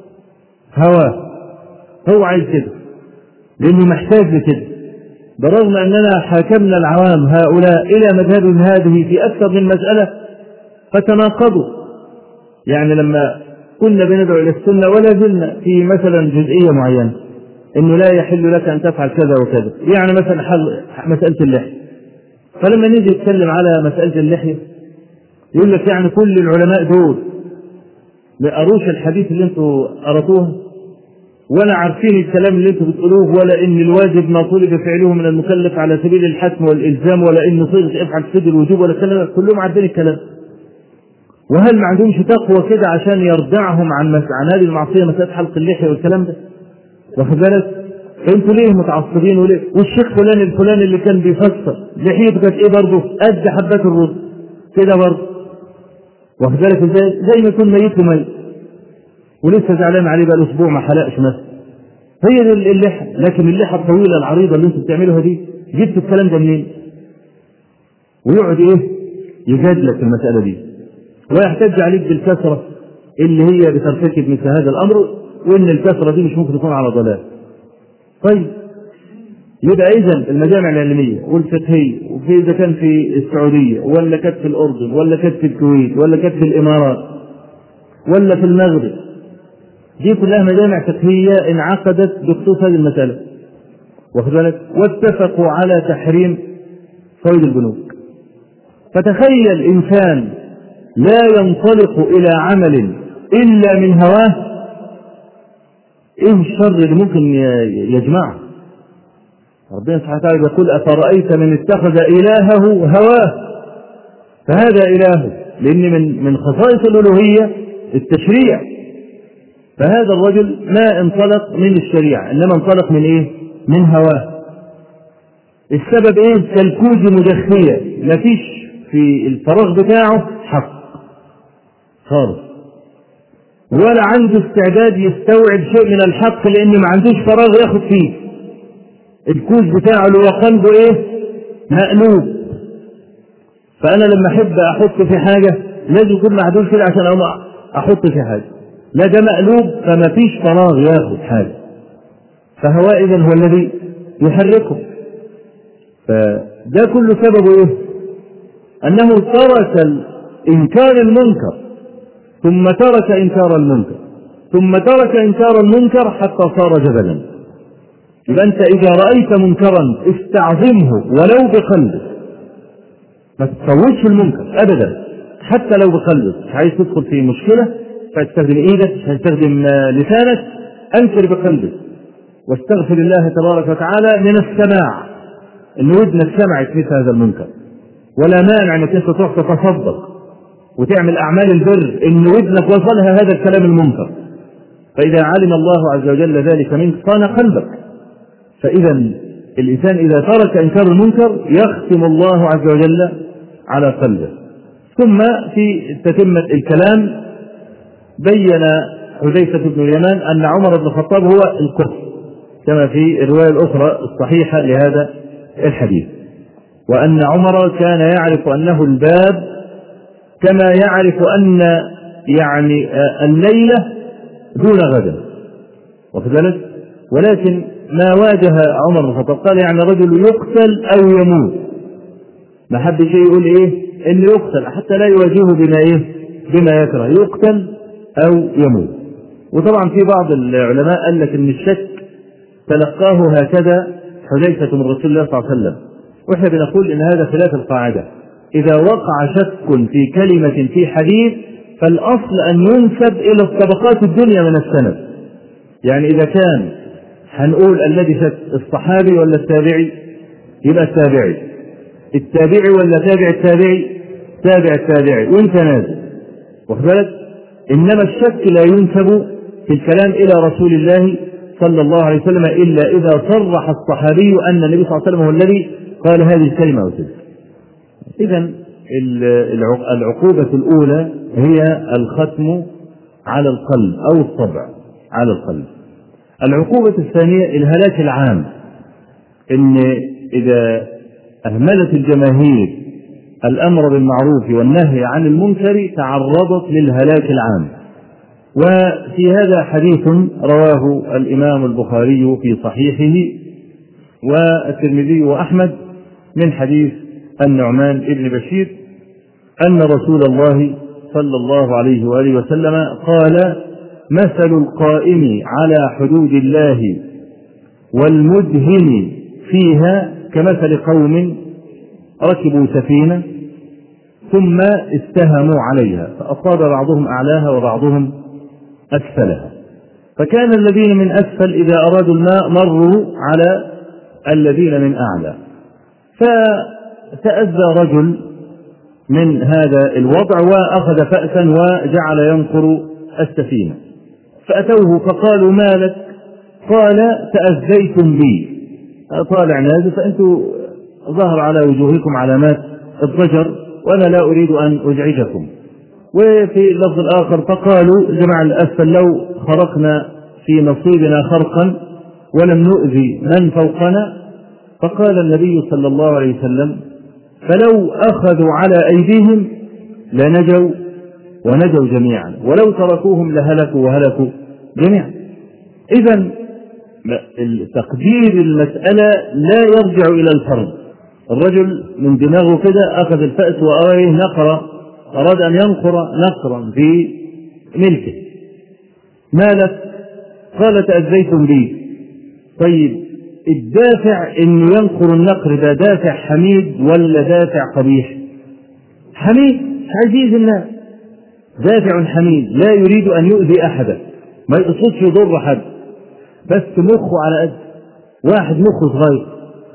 هواه. هو عايز كده لانه محتاج لكده، برغم اننا حاكمنا العوام هؤلاء الى مذهب هذه في اكثر من مساله فتناقضوا. يعني لما كنا بندعو إلى السنة ولا زلنا في مثلا جزئية معينة إنه لا يحل لك أن تفعل كذا وكذا، يعني مثلا حل مسألة اللحية، فلما نيجي نتكلم على مسألة اللحية يقول لك يعني كل العلماء دول ما قروش الحديث اللي انتوا قرأتوه ولا عارفين الكلام اللي انتوا بتقولوه، ولا إن الواجب ما طلب فعله من المكلف على سبيل الحتم والإلزام، ولا إن صيغة افعل تفيد الوجوب، ولا الكلام، كلهم عارفين الكلام. وهل ما عندهمش تقوى كده عشان يردعهم عن عن هذه المعصيه مساله حلق اللحيه والكلام ده؟ واخد بالك؟ انتوا ليه متعصبين وليه؟ والشيخ فلان الفلاني اللي كان بيفسر لحيته كانت ايه برضه؟ قد حبات الرز كده برضه. واخد بالك ازاي؟ زي ما يكون ميت وميت ولسه زعلان عليه بقى اسبوع ما حلقش مثلا. هي دي اللحى، لكن اللحى الطويله العريضه اللي انتوا بتعملوها دي جبتوا الكلام ده منين؟ ويقعد ايه؟ يجادلك في المساله دي ويحتج عليك بالكثرة اللي هي بترتكب مثل هذا الأمر، وإن الكثرة دي مش ممكن تكون على ضلال. طيب يبقى إذن المجامع العلمية والفقهية، وفي إذا كان في السعودية ولا كانت في الأردن ولا كانت في الكويت ولا كانت في الإمارات ولا في المغرب، دي كلها مجامع فقهية انعقدت بخصوص هذه المسألة، واخد بالك؟ واتفقوا على تحريم فوائد البنوك. فتخيل إنسان لا ينطلق إلى عمل إلا من هواه، إيه الشر اللي ممكن يجمعه؟ ربنا سبحانه وتعالى يقول أفرأيت من اتخذ إلهه هواه فهذا إلهه، لأن من من خصائص الألوهية التشريع. فهذا الرجل ما انطلق من الشريعة إنما انطلق من إيه؟ من هواه. السبب إيه؟ كالكوز مدخية، ما فيش في الفراغ بتاعه حق خالص، ولا عنده استعداد يستوعب شيء من الحق لأنه ما عندوش فراغ ياخد فيه. الكوز بتاعه اللي هو قلبه إيه؟ مقلوب. فأنا لما أحب أحط في حاجة لازم يكون معدول كده عشان أحط في حاجة، لا ده مقلوب فما فيش فراغ ياخد حاجة. فهو إذن هو الذي يحركه. فده كله سببه إيه؟ أنه ترك إنكار المنكر ثم ترك إنكار المنكر ثم ترك إنكار المنكر حتى صار جبلا. يبقى أنت إذا رأيت منكرا استعظمه ولو بقلبك، ما تتصوتش المنكر أبدا حتى لو بقلبك. مش عايز تدخل في مشكلة فاستخدم إيدك، مش هتستخدم لسانك، أنكر بقلبك واستغفر الله تبارك وتعالى من السماع، إن ودنك سمعت مثل هذا المنكر. ولا مانع أنك أنت تروح تتصدق وتعمل أعمال البر إن ودنك وصلها هذا الكلام المنكر، فإذا علم الله عز وجل ذلك منك صان قلبك. فإذا الإنسان إذا ترك إنكار المنكر يختم الله عز وجل على قلبه. ثم في تتمة الكلام بين حذيفة بن اليمان أن عمر بن الخطاب هو الكفر كما في الرواية الأخرى الصحيحة لهذا الحديث، وأن عمر كان يعرف أنه الباب كما يعرف أن يعني الليلة دون غدا، وفي ذلك ولكن ما واجه عمر بن الخطاب قال يعني رجل يقتل أو يموت، ما حد شيء يقول إيه إنه يقتل حتى لا يواجهه بما إيه بما يكره، يقتل أو يموت. وطبعا في بعض العلماء قال لك إن الشك تلقاه هكذا حذيفة من رسول الله صلى الله عليه وسلم، وإحنا بنقول إن هذا خلاف القاعدة. إذا وقع شك في كلمة في حديث فالأصل أن ينسب إلى الطبقات الدنيا من السند. يعني إذا كان هنقول الذي شك الصحابي ولا التابعي يبقى التابعي، التابعي ولا تابع التابعي تابع التابعي، وانت نازل وخبرت. إنما الشك لا ينسب في الكلام إلى رسول الله صلى الله عليه وسلم إلا إذا صرح الصحابي أن النبي صلى الله عليه وسلم هو الذي قال هذه الكلمة وتلك. إذن العقوبة الأولى هي الختم على القلب أو الطبع على القلب. العقوبة الثانية الهلاك العام، إن إذا أهملت الجماهير الأمر بالمعروف والنهي عن المنكر تعرضت للهلاك العام. وفي هذا حديث رواه الإمام البخاري في صحيحه والترمذي وأحمد من حديث النعمان ابن بشير أن رسول الله صلى الله عليه وآله وسلم قال: مثل القائم على حدود الله والمدهن فيها كمثل قوم ركبوا سفينة ثم استهموا عليها فأصاب بعضهم أعلاها وبعضهم أسفلها، فكان الذين من أسفل إذا أرادوا الماء مروا على الذين من أعلى، فتأذى رجل من هذا الوضع وأخذ فأسا وجعل ينقر السفينة، فأتوه فقالوا: ما لك؟ قال: تأذيتم بي. طالع نازل فأنتم ظهر على وجوهكم علامات الضجر وأنا لا أريد أن أزعجكم. وفي اللفظ الآخر فقالوا جماعة الأسفل: لو خرقنا في نصيبنا خرقا ولم نؤذي من فوقنا. فقال النبي صلى الله عليه وسلم: فلو أخذوا على أيديهم لنجوا ونجوا جميعا، ولو تركوهم لهلكوا وهلكوا جميعا. إذن تقدير المسألة لا يرجع إلى الفرد. الرجل من دماغه كده أخذ الفأس وأريه نقرة، أراد أن ينقر نقرا في ملكه. ما لك؟ قال: تأذيتم بي. طيب الدافع إنه ينقر النقر ده دافع حميد ولا دافع قبيح؟ حميد، عزيز الناس، دافع حميد، لا يريد أن يؤذي أحدا، ما يقصدش يضر حد، بس مخه على قد واحد مخه صغير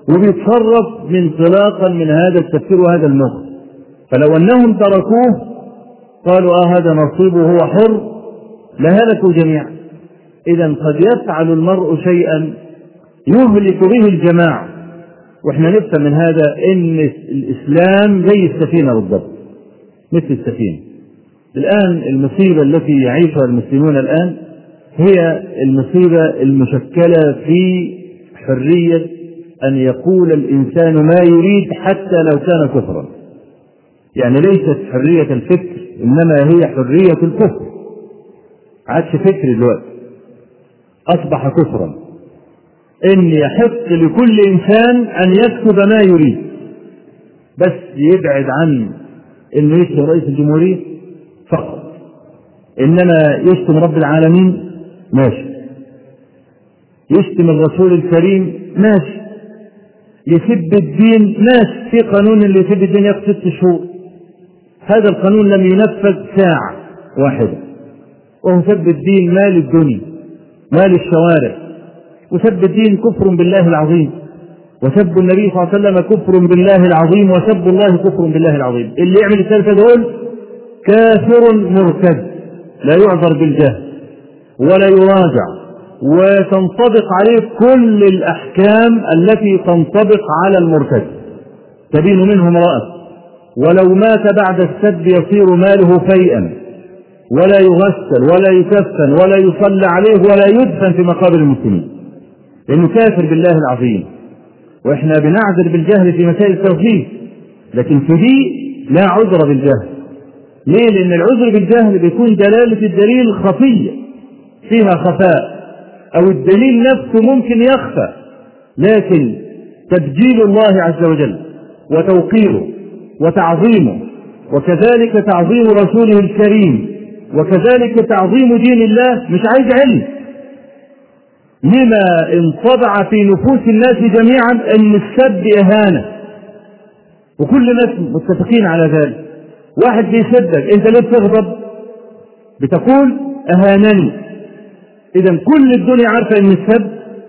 وبيتصرف انطلاقا من هذا التفكير وهذا المخ. فلو أنهم تركوه قالوا آه هذا نصيبه هو حر لهلكوا جميعا. إذا قد يفعل المرء شيئا يهلك به الجماعة، وإحنا نفهم من هذا إن الإسلام زي السفينة بالضبط، مثل السفينة. الآن المصيبة التي يعيشها المسلمون الآن هي المصيبة المشكلة في حرية أن يقول الإنسان ما يريد حتى لو كان كفرا. يعني ليست حرية الفكر، إنما هي حرية الكفر. عادش فكر دلوقتي، أصبح كفرا. إن يحق لكل إنسان أن يكتب ما يريد، بس يبعد عن إنه يشتم رئيس الجمهورية فقط، إنما يشتم رب العالمين ماشي، يشتم الرسول الكريم ماشي، يسب الدين ماشي. في قانون اللي يسب الدين ياخد ست شهور، هذا القانون لم ينفذ ساعة واحدة، وهو سب الدين مال الدنيا مال الشوارع. وسب الدين كفر بالله العظيم، وسب النبي صلى الله عليه وسلم كفر بالله العظيم، وسب الله كفر بالله العظيم. اللي يعمل الثلاثة دول كافر مرتد لا يعذر بالجهل ولا يراجع، وتنطبق عليه كل الأحكام التي تنطبق على المرتد. تبين منه امرأة، ولو مات بعد السب يصير ماله فيئا، ولا يغسل ولا يكفن ولا يصلى عليه ولا يدفن في مقابر المسلمين، لأنه كافر بالله العظيم. وإحنا بنعذر بالجهل في مسائل التوحيد، لكن في دي لا عذر بالجهل. ليه؟ لأن العذر بالجهل بيكون دلالة الدليل خفية فيها خفاء، أو الدليل نفسه ممكن يخفى، لكن تبجيل الله عز وجل وتوقيره وتعظيمه، وكذلك تعظيم رسوله الكريم، وكذلك تعظيم دين الله مش عايز علم. لما انطبع في نفوس الناس جميعا أن السب إهانة، وكل الناس متفقين على ذلك. واحد بيسبك، أنت ليه بتغضب؟ بتقول أهانني. إذا كل الدنيا عارفة أن السب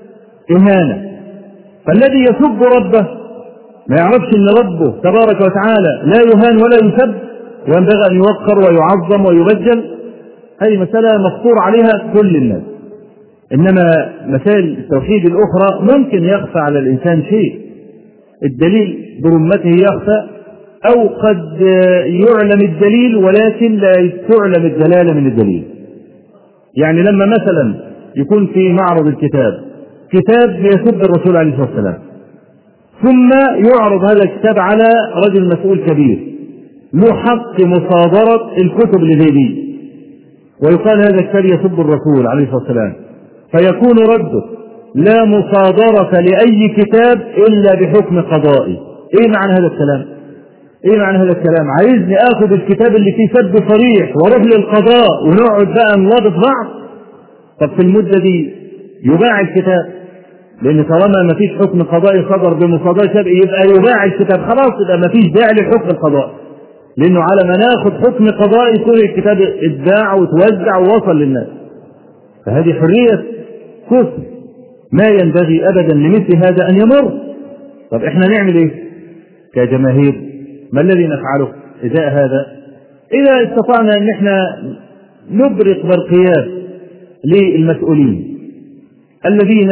إهانة. فالذي يسب ربه ما يعرفش أن ربه تبارك وتعالى لا يهان ولا يسب، وينبغي أن يوقر ويعظم ويبجل. هذه مسألة مفطور عليها كل الناس. إنما مسائل التوحيد الأخرى ممكن يخفى على الإنسان شيء، الدليل برمته يخفى، أو قد يعلم الدليل ولكن لا تعلم الدلالة من الدليل. يعني لما مثلا يكون في معرض الكتاب كتاب يسب الرسول عليه الصلاة والسلام، ثم يعرض هذا الكتاب على رجل مسؤول كبير له حق مصادرة الكتب اللي زي دي، ويقال هذا الكتاب يسب الرسول عليه الصلاة والسلام، فيكون رده لا مصادرة لأي كتاب إلا بحكم قضائي. إيه معنى هذا الكلام؟ إيه معنى هذا الكلام؟ عايزني آخذ الكتاب اللي فيه سب صريح وأروح للقضاء ونقعد بقى نواظب بعض؟ طب في المدة دي يباع الكتاب، لأن طالما ما فيش حكم قضائي صدر بمصادرة سب يبقى يباع الكتاب، خلاص يبقى ما فيش داعي للحكم القضائي، لأنه على ما ناخذ حكم قضائي يكون الكتاب اتباع وتوزع ووصل للناس. فهذه حرية كفر ما ينبغي أبدا لمثل هذا أن يمر. طب إحنا نعمل إيه كجماهير؟ ما الذي نفعله إزاء هذا؟ إذا استطعنا أن إحنا نبرق برقيات للمسؤولين الذين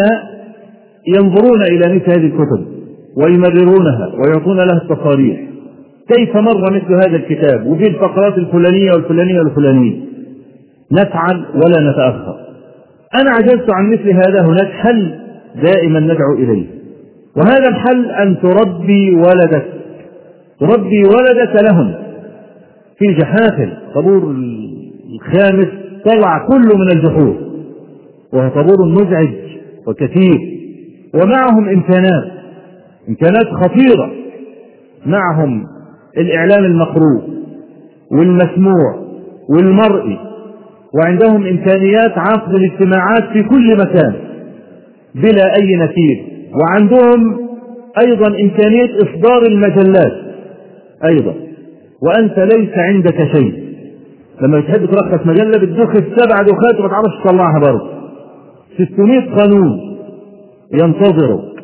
ينظرون إلى مثل هذه الكتب ويمررونها ويعطون لها التصاريح، كيف مر مثل هذا الكتاب وفي الفقرات الفلانية والفلانية والفلانية، نفعل ولا نتأخر. أنا عجزت عن مثل هذا، هناك حل دائما ندعو إليه، وهذا الحل أن تربي ولدك تربي ولدك لهم في جحافل. طابور الخامس طلع كله من الجحور، وهو طابور مزعج وكثير، ومعهم إمكانات إمكانات خطيرة، معهم الإعلام المقروء والمسموع والمرئي، وعندهم إمكانيات عقد الاجتماعات في كل مكان بلا أي نكير، وعندهم أيضا إمكانية إصدار المجلات أيضا، وأنت ليس عندك شيء. لما تحب ترخص مجلة بتدخل السبع دخات وما تعرفش تطلعها برضه. ستمائة قانون ينتظرك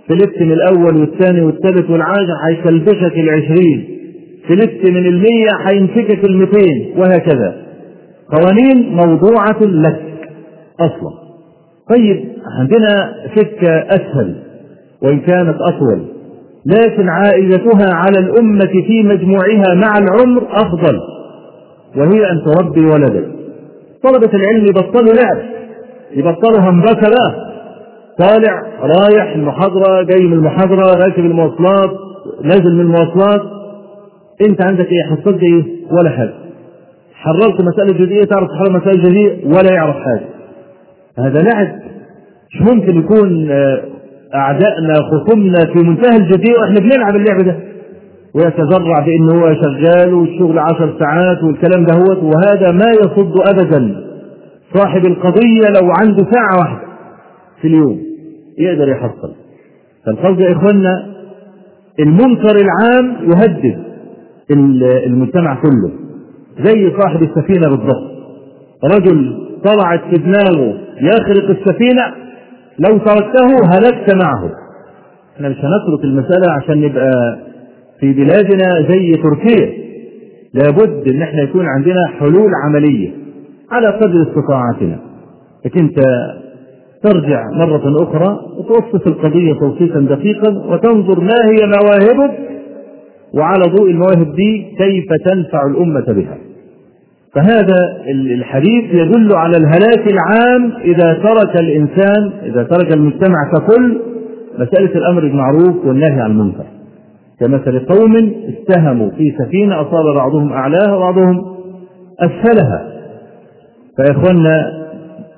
فلت من الاول والثاني والثالث والعاشر هيكلبشك العشرين، فلت من المية هيمسكك المئتين، وهكذا. قوانين موضوعة لك اصلا. طيب عندنا سكة اسهل وان كانت اطول، لكن عائدتها على الامة في مجموعها مع العمر افضل، وهي ان تربي ولدك. طلبة العلم يبطلوا لعب، يبطلوا همبكة بقى، طالع رايح المحاضرة، جاي من المحاضرة، راكب المواصلات، نازل من المواصلات. انت عندك ايه؟ حصلت ايه؟ ولا حاجة. حررت مسألة جزئية، تعرف تحرر مسألة جزئية ولا يعرف حاجة. هذا لعب. مش ممكن يكون اعدائنا خصومنا في منتهى الجدية واحنا بنلعب اللعب ده، ويتذرع بان هو شغال والشغل عشر ساعات والكلام ده هو، وهذا ما يصد ابدا صاحب القضية. لو عنده ساعة واحدة في اليوم يقدر يحصل. فالقصد يا اخوانا المنكر العام يهدد المجتمع كله، زي صاحب السفينة بالضبط. رجل طلعت في دماغه يخرق السفينة، لو تركته هلكت معه. احنا مش هنترك المسألة عشان نبقى في بلادنا زي تركيا، لابد ان احنا يكون عندنا حلول عملية على قدر استطاعتنا. لكن انت ترجع مرة أخرى وتوصف القضية توصيفا دقيقا وتنظر ما هي مواهبك، وعلى ضوء المواهب دي كيف تنفع الأمة بها. فهذا الحديث يدل على الهلاك العام إذا ترك الإنسان، إذا ترك المجتمع ككل مسألة الأمر بالمعروف والنهي عن المنكر، كمثل قوم اتهموا في سفينة أصاب بعضهم أعلاها وبعضهم أسفلها. فيا إخوانا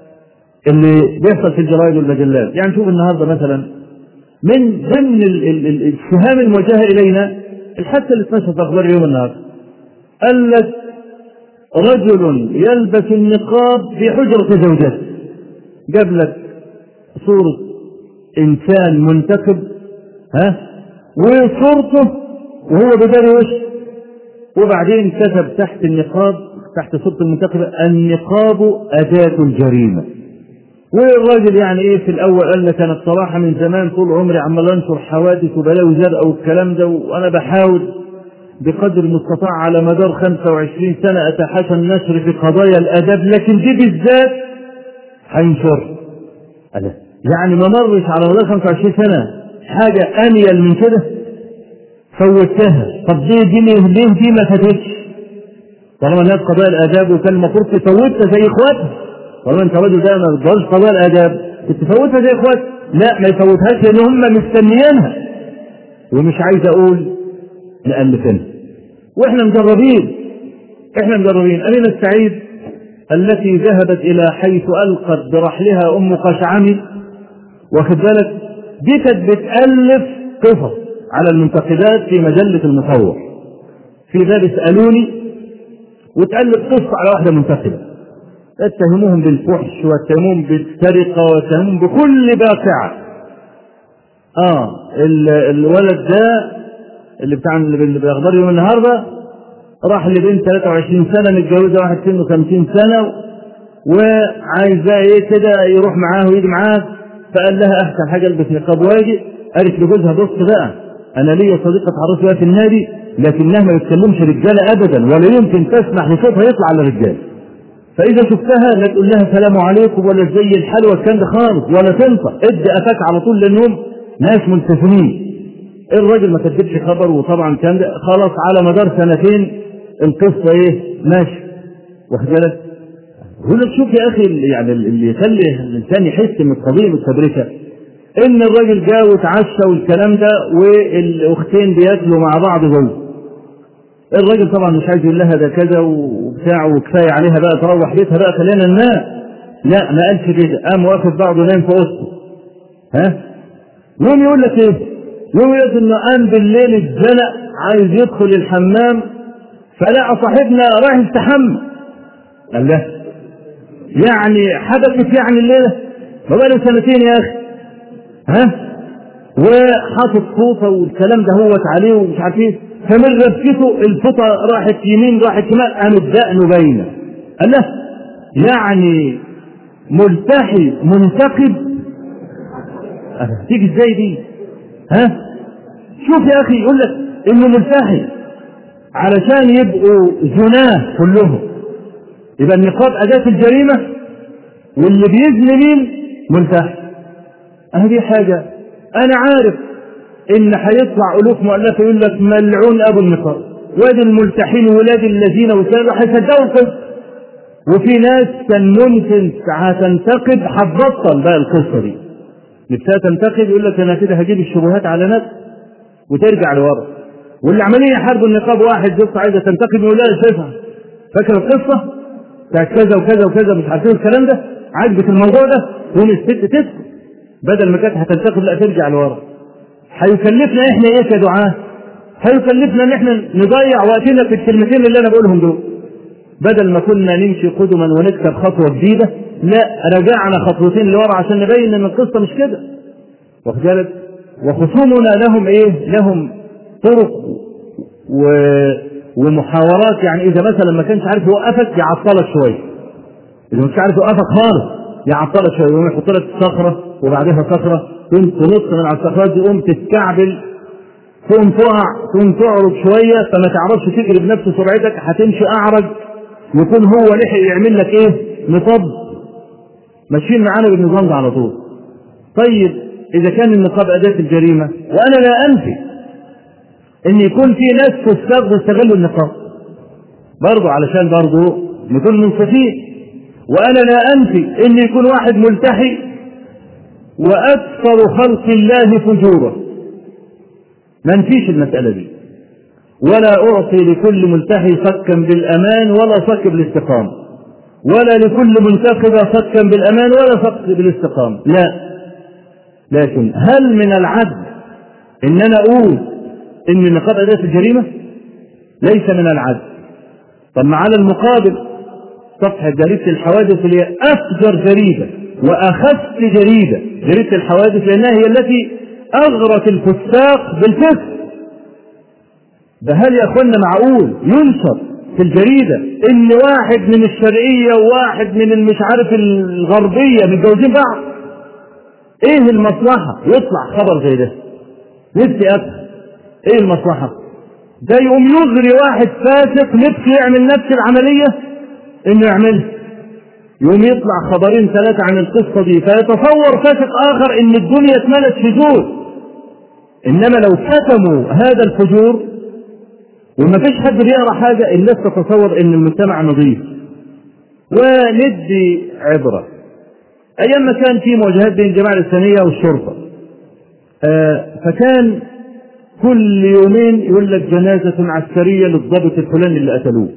اللي بيحصل في الجرائد والمجلات، يعني شوف النهارده مثلا من ضمن السهام الموجهه الينا الحادثه اللي اتنشرت في اخبار يوم النهارده، قال لك رجل يلبس النقاب في حجره زوجته. جاب لك صوره انسان منتقب، ها، وصورته وهو بداري وشه، وبعدين كتب تحت النقاب، تحت صورة المنتقبة: النقاب أداة الجريمة. والراجل يعني ايه في الاول قال لك انا بصراحه من زمان طول عمري عمال انشر حوادث وبلاوي زرقاء والكلام ده، وانا بحاول بقدر المستطاع على مدار خمسة وعشرين سنه اتحاشى النشر في قضايا الاداب، لكن دي بالذات هينشر. يعني ما مرش على مدار خمسة وعشرين سنه حاجه انيل من كده فوتها. طب ليه دي ليه دي ما فاتتش؟ طالما انها قضايا الاداب وكان المفروض تفوتها زي اخواتها. طالما انت راجل ده ما بتقولش قضايا الاداب تفوتها زي اخواتها، لا ما يفوتهاش لان هم مستنيينها. ومش عايز اقول نألفنها، واحنا مجربين احنا مجربين امينة السعيد التي ذهبت الى حيث القت برحلها ام قشعمي، واخد بالك، دي كانت بتألف قصص على المنتقدات في مجلة المصور، في باب اسألوني، وتألف قصة على واحدة منتقدة، اتهموهم بالفحش واتهموهم بالسرقة واتهموهم بكل باقعة. اه الولد ده اللي بتاع اللي بيخبر يوم النهارده راح لبنت ثلاثة وعشرين سنة متجوزة واحد سنه خمسين سنة، وعايز بقى ايه كده يروح معاه ويجي معاه، فقال لها احسن حاجة البس نقاب واجي. قالت لجوزها بص بقى انا ليا صديقة اتعرفت بها في النادي لكنها ما بتكلمش رجالة ابدا، ولا يمكن تسمح لصوتها يطلع على الرجال، فاذا شفتها لا تقول لها سلام عليكم ولا زي الحال والكلام ده خالص، ولا تنطق، ادي قفاك على طول لانهم ناس ملتزمين. الراجل ما كتبش خبر، وطبعا كان ده خلاص على مدار سنتين القصه ايه ماشي، واخد بالك. يقول لك شوف يا اخي، يعني اللي يخلي الانسان يحس ان القضيه متفبركه ان الراجل جاء وتعشى والكلام ده والاختين بياكلوا مع بعض جوه. الراجل طبعا مش عايز يقول لها ده كذا وبتاع وكفايه عليها بقى تروح بيتها بقى خلينا ننام، لا ما قالش كده، قام واقف بعضه نايم في وسطه. ها يوم يقول لك ايه؟ يوم يقول انه قام بالليل اتزنق عايز يدخل الحمام فلقى صاحبنا راح يستحمى. قال له يعني حدثت يعني الليله؟ ما بقى له سنتين يا اخي. ها وحاطط فوطه والكلام ده هوت عليه ومش عارف ايه، فمن ربكته الفوطه راحت يمين راحت شمال قامت دقنه باينه. قال له يعني ملتحي منتقب تيجي ازاي دي؟ ها؟ شوف يا أخي، يقول لك إنه ملتحي علشان يبقوا زناه كلهم، يبقى النقاب أداة الجريمة، واللي بيزني مين؟ ملتحي. هذه حاجة أنا عارف إن هيطلع ألوف مؤلفة يقول لك ملعون أبو النقاب، وادي الملتحين ولاد الذين وكانوا هيصدقوا القصة. وفي ناس كان ممكن هتنتقد هتبطل بقى القصة دي، نفسها تنتقد يقول لك أنا كده هجيب الشبهات على نفسي وترجع لورا. واللي عمالين يحاربوا النقاب واحد بس عايزة تنتقد يقول لها شايفها فاكر القصة بتاعت كذا وكذا وكذا مش عارفين الكلام ده، عاجبك الموضوع ده، تقوم الست تسكت بدل ما كانت هتنتقد لا ترجع لورا. هيكلفنا احنا ايه كدعاة؟ هيكلفنا ان احنا نضيع وقتنا في الكلمتين اللي انا بقولهم دول، بدل ما كنا نمشي قدما ونكتب خطوة جديدة، لا رجعنا خطوتين لورا عشان نبين ان القصة مش كده. واخد بالك؟ وخصومنا لهم ايه؟ لهم طرق و... ومحاورات. يعني اذا مثلا ما كانش عارف يوقفك يعطلك شويه، اذا مش عارف يوقفك خالص يعطلك شويه، يقوم يحط لك صخره وبعدها صخره، تقوم تنط من على الصخرات دي، تقوم تتكعبل، تقوم تقع، تقوم تعرج شويه فما تعرفش تجري بنفس سرعتك، هتمشي اعرج، يكون هو لحق يعمل لك ايه؟ نطب. ماشيين معانا بالنظام ده على طول. طيب اذا كان النقاب اداه الجريمه، وانا لا انفي ان يكون في ناس تستغلوا النقاب برضو علشان برضو نكون منصفين، وانا لا انفي ان يكون واحد ملتحي واكثر خلق الله فجورا، ما نفيش المسألة دي، ولا اعطي لكل ملتحي صكا بالامان ولا صك بالاستقامة، ولا لكل منتقبة صكا بالامان ولا صك بالاستقامة، لا. لكن هل من العدل ان انا اقول ان النقاب اداة الجريمة؟ ليس من العدل. طب على المقابل صفحة جريدة الحوادث اللي هي افجر جريدة واخف جريدة، جريدة الحوادث، لانها هي التي اغرت الفساق بالفسق. ده هل يا اخوانا معقول ينشر في الجريدة ان واحد من الشرقية وواحد من المش عارف الغربية متجوزين بعض؟ ايه المصلحة يطلع خبر زي ده؟ نفسي افهم ايه المصلحة؟ ده يقوم يغري واحد فاسق نفسه يعمل نفس العملية انه يعملها، يقوم يطلع خبرين ثلاثة عن القصة دي، فيتصور فاسق اخر ان الدنيا اتملت فجور. انما لو كتموا هذا الفجور وما فيش حد بيقرا حاجة، الناس تتصور ان المجتمع نظيف. وندي عبرة ايام ما كان في مواجهات بين الجماعة الإسلامية والشرطة، آه فكان كل يومين يقول لك جنازة عسكرية للضابط الفلاني اللي قتلوه.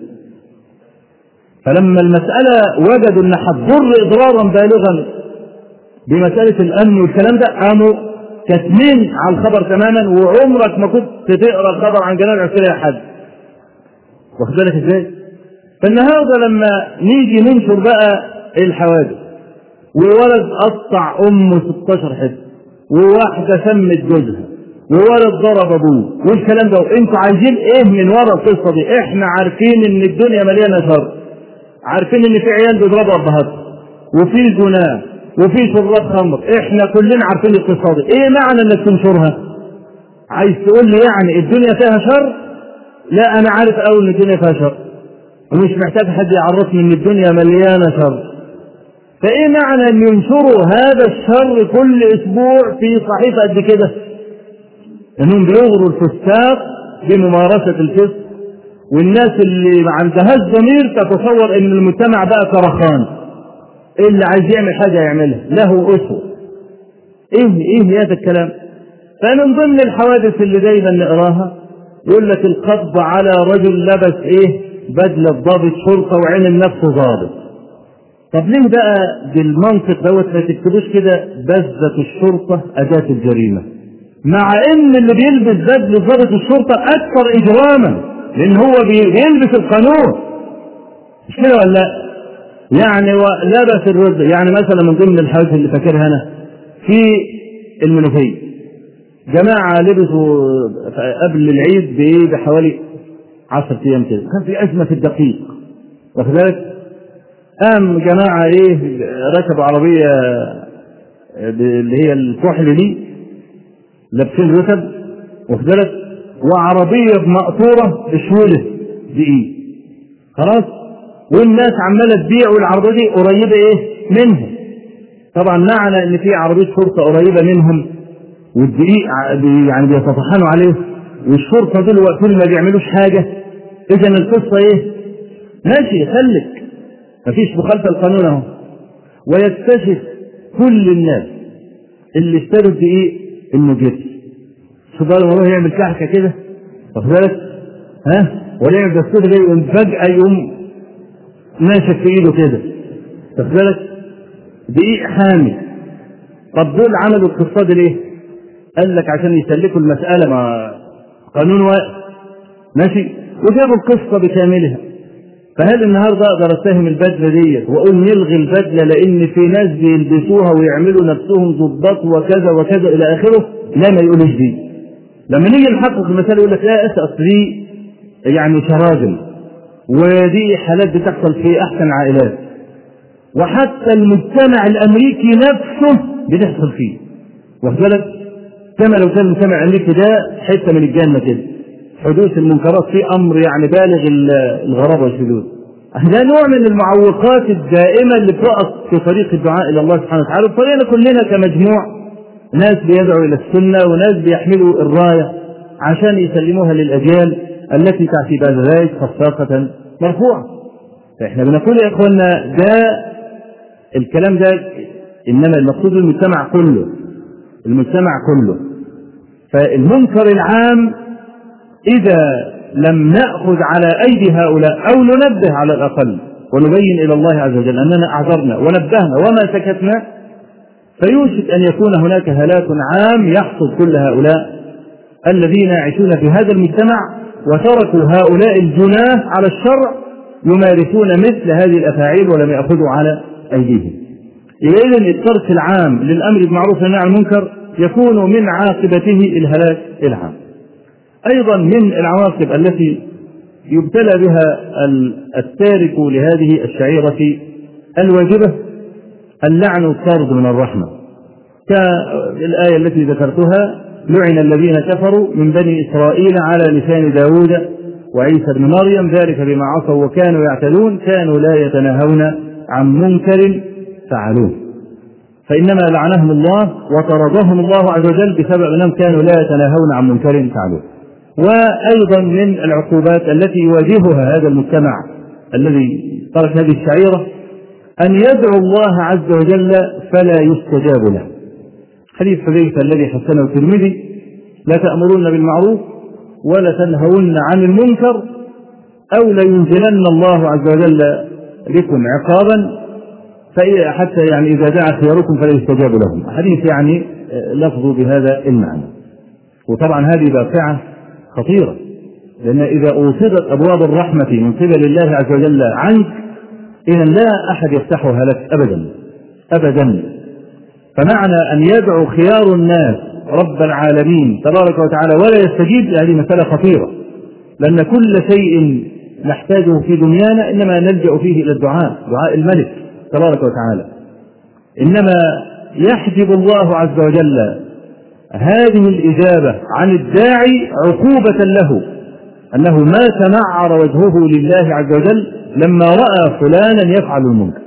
فلما المسألة وجدوا ان هتضر اضرارا بالغا بمسألة الامن والكلام ده، قاموا كاتمين على الخبر تماما، وعمرك ما كنت تقرا الخبر عن جنازة عسكرية حد. واخد بالك ازاي؟ فالنهارده لما نيجي ننشر بقى الحوادث، وولد قطع امه ستاشر حته، وواحدة سمت جوزها، وولد ضرب ابوه، والكلام ده، انتوا عايزين ايه من ورا القصه دي؟ احنا عارفين ان الدنيا مليانه شر، عارفين ان في عيال بيضربوا ابهاتهم، وفي زنا، وفي شراب خمر، احنا كلنا عارفين القصه دي. ايه معنى انك تنشرها؟ عايز تقول لي يعني الدنيا فيها شر؟ لا، انا عارف قوي ان الدنيا فيها شر، ومش محتاج حد يعرفني ان الدنيا مليانه شر. فايه معنى ان ينشروا هذا الشر كل اسبوع في صحيفه قد كده؟ انهم بيغروا الفساق بممارسة الفسق، والناس اللي ما عندهاش ضمير تتصور ان المجتمع بقى كرخان، اللي عايز يعمل حاجة يعملها، له اسوة. ايه ايه هذا الكلام؟ فمن ضمن الحوادث اللي دايما نقراها يقول لك القبض على رجل لبس ايه؟ بدلة ضابط شرطة وعين نفسه ضابط. طب ليه بقى بالمنطق دوت ما تكتبوش كده بذة الشرطة أداة الجريمة، مع ان اللي بيلبس بدل ضابط الشرطة اكثر اجراما، لان هو بيلبس القانون، مش كده ولا لا؟ يعني ولبس الرز. يعني مثلا من ضمن الحوادث اللي فاكرها انا في المنوفية، جماعة لبسوا قبل العيد بايه بحوالي عشر ايام كده، كان في ازمة في الدقيق، واخد بالك؟ قام جماعة ايه ركبوا عربية اللي هي الكحل دي، لابسين رتب واخدلت وعربية بمقطورة بشولة دقيق خلاص، والناس عمالة تبيع والعربية دي قريبة ايه منهم. طبعا معنى ان في عربية شرطة قريبة منهم والدقيق يعني بيتطحنوا عليه والشرطة دول واقفين ما بيعملوش حاجة، اذا القصة ايه ماشي خلك مفيش مخالفة القانون اهو. ويكتشف كل الناس اللي اشتروا الدقيق انه جبس، شوف بقى والله يعمل كحكة كده واخد بالك ها، ولا يعمل دستور جاي يقوم فجأة يقوم ناشف في ايده كده واخد بالك دقيق حامي. طب دول عملوا القصة ليه؟ قال لك عشان يسلكوا المسألة مع قانون واقف ماشي، وجابوا القصة بكاملها. فهل النهارده اقدر اتهم البدله ديت واقول نلغي البدله لان في ناس بيلبسوها ويعملوا نفسهم ضباط وكذا وكذا الى اخره؟ لا، ما يقولوش دي. لما نيجي نحقق المسألة يقول لك لا اصل دي يعني شراذم ودي حالات بتحصل في احسن عائلات، وحتى المجتمع الامريكي نفسه بتحصل فيه واخد بالك، كما لو كان المجتمع الامريكي ده حته من الجنه كده، حدوث المنكرات فيه امر يعني بالغ الغرابه والشذوذ. ده نوع من المعوقات الدائمه اللي بتقف في طريق الدعاء الى الله سبحانه وتعالى، وطريقنا كلنا كمجموع ناس بيدعوا الى السنه وناس بيحملوا الرايه عشان يسلموها للاجيال التي تاتي بعد ذلك خفاقه مرفوعه. فاحنا بنقول يا اخوانا ده الكلام ده انما المقصود المجتمع كله، المجتمع كله. فالمنكر العام إذا لم نأخذ على أيدي هؤلاء أو ننبه على الأقل ونبين إلى الله عز وجل أننا أعذرنا ونبهنا وما سكتنا، فيوشك أن يكون هناك هلاك عام يحصد كل هؤلاء الذين يعيشون في هذا المجتمع وتركوا هؤلاء الجناه على الشرع يمارسون مثل هذه الأفاعيل ولم يأخذوا على أيديهم. إذن الترك العام للأمر بالمعروف والنهي عن المنكر يكون من عاقبته الهلاك العام. أيضا من العواقب التي يبتلى بها التارك لهذه الشعيرة الواجبة اللعن والطرد من الرحمة، كالآية التي ذكرتها: لعن الذين كفروا من بني إسرائيل على لسان داود وعيسى بن مريم ذلك بما عصوا وكانوا يعتدون كانوا لا يتناهون عن منكر فعلوه. فإنما لعنهم الله وطردهم الله عز وجل بسبب أنهم كانوا لا يتناهون عن منكر فعلوه. وأيضا من العقوبات التي يواجهها هذا المجتمع الذي ترك هذه الشعيرة أن يدعو الله عز وجل فلا يستجاب له. حديث حذيفة الذي حسنه الترمذي: لا تأمرون بالمعروف ولا تنهون عن المنكر أو لينزلن الله عز وجل بكم عقابا حتى يعني إذا دعا خياركم فلا يستجاب لهم. حديث يعني لفظ بهذا المعنى. وطبعا هذه واقعة خطيرة، لأن إذا أوصدت أبواب الرحمة من قبل الله عز وجل عنك إذن لا أحد يفتحها لك أبدا أبدا. فمعنى أن يدعو خيار الناس رب العالمين تبارك وتعالى ولا يستجيب، هذه مسألة خطيرة، لأن كل شيء نحتاجه في دنيانا إنما نلجأ فيه إلى الدعاء، دعاء الملك تبارك وتعالى. إنما يحجب الله عز وجل هذه الإجابة عن الداعي عقوبة له، أنه ما تمعر وجهه لله عز وجل لما رأى فلانا يفعل المنكر.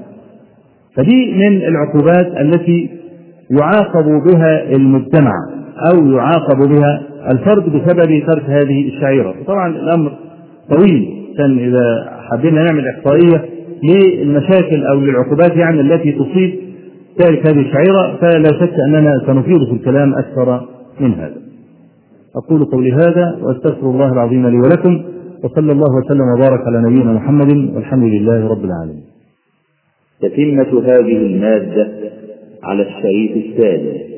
فدي من العقوبات التي يعاقب بها المجتمع أو يعاقب بها الفرد بسبب ترك هذه الشعيرة. طبعا الأمر طويل، كان إذا حبينا نعمل إحصائية للمشاكل أو للعقوبات يعني التي تصيب تارك هذه الشعيرة فلا شك أننا سنفيض في الكلام أكثر من هذا. أقول قولي هذا وأستغفر الله العظيم لي ولكم، وصلى الله وسلم وبارك على نبينا محمد والحمد لله رب العالمين. تتمة هذه المادة على الشريط الثاني.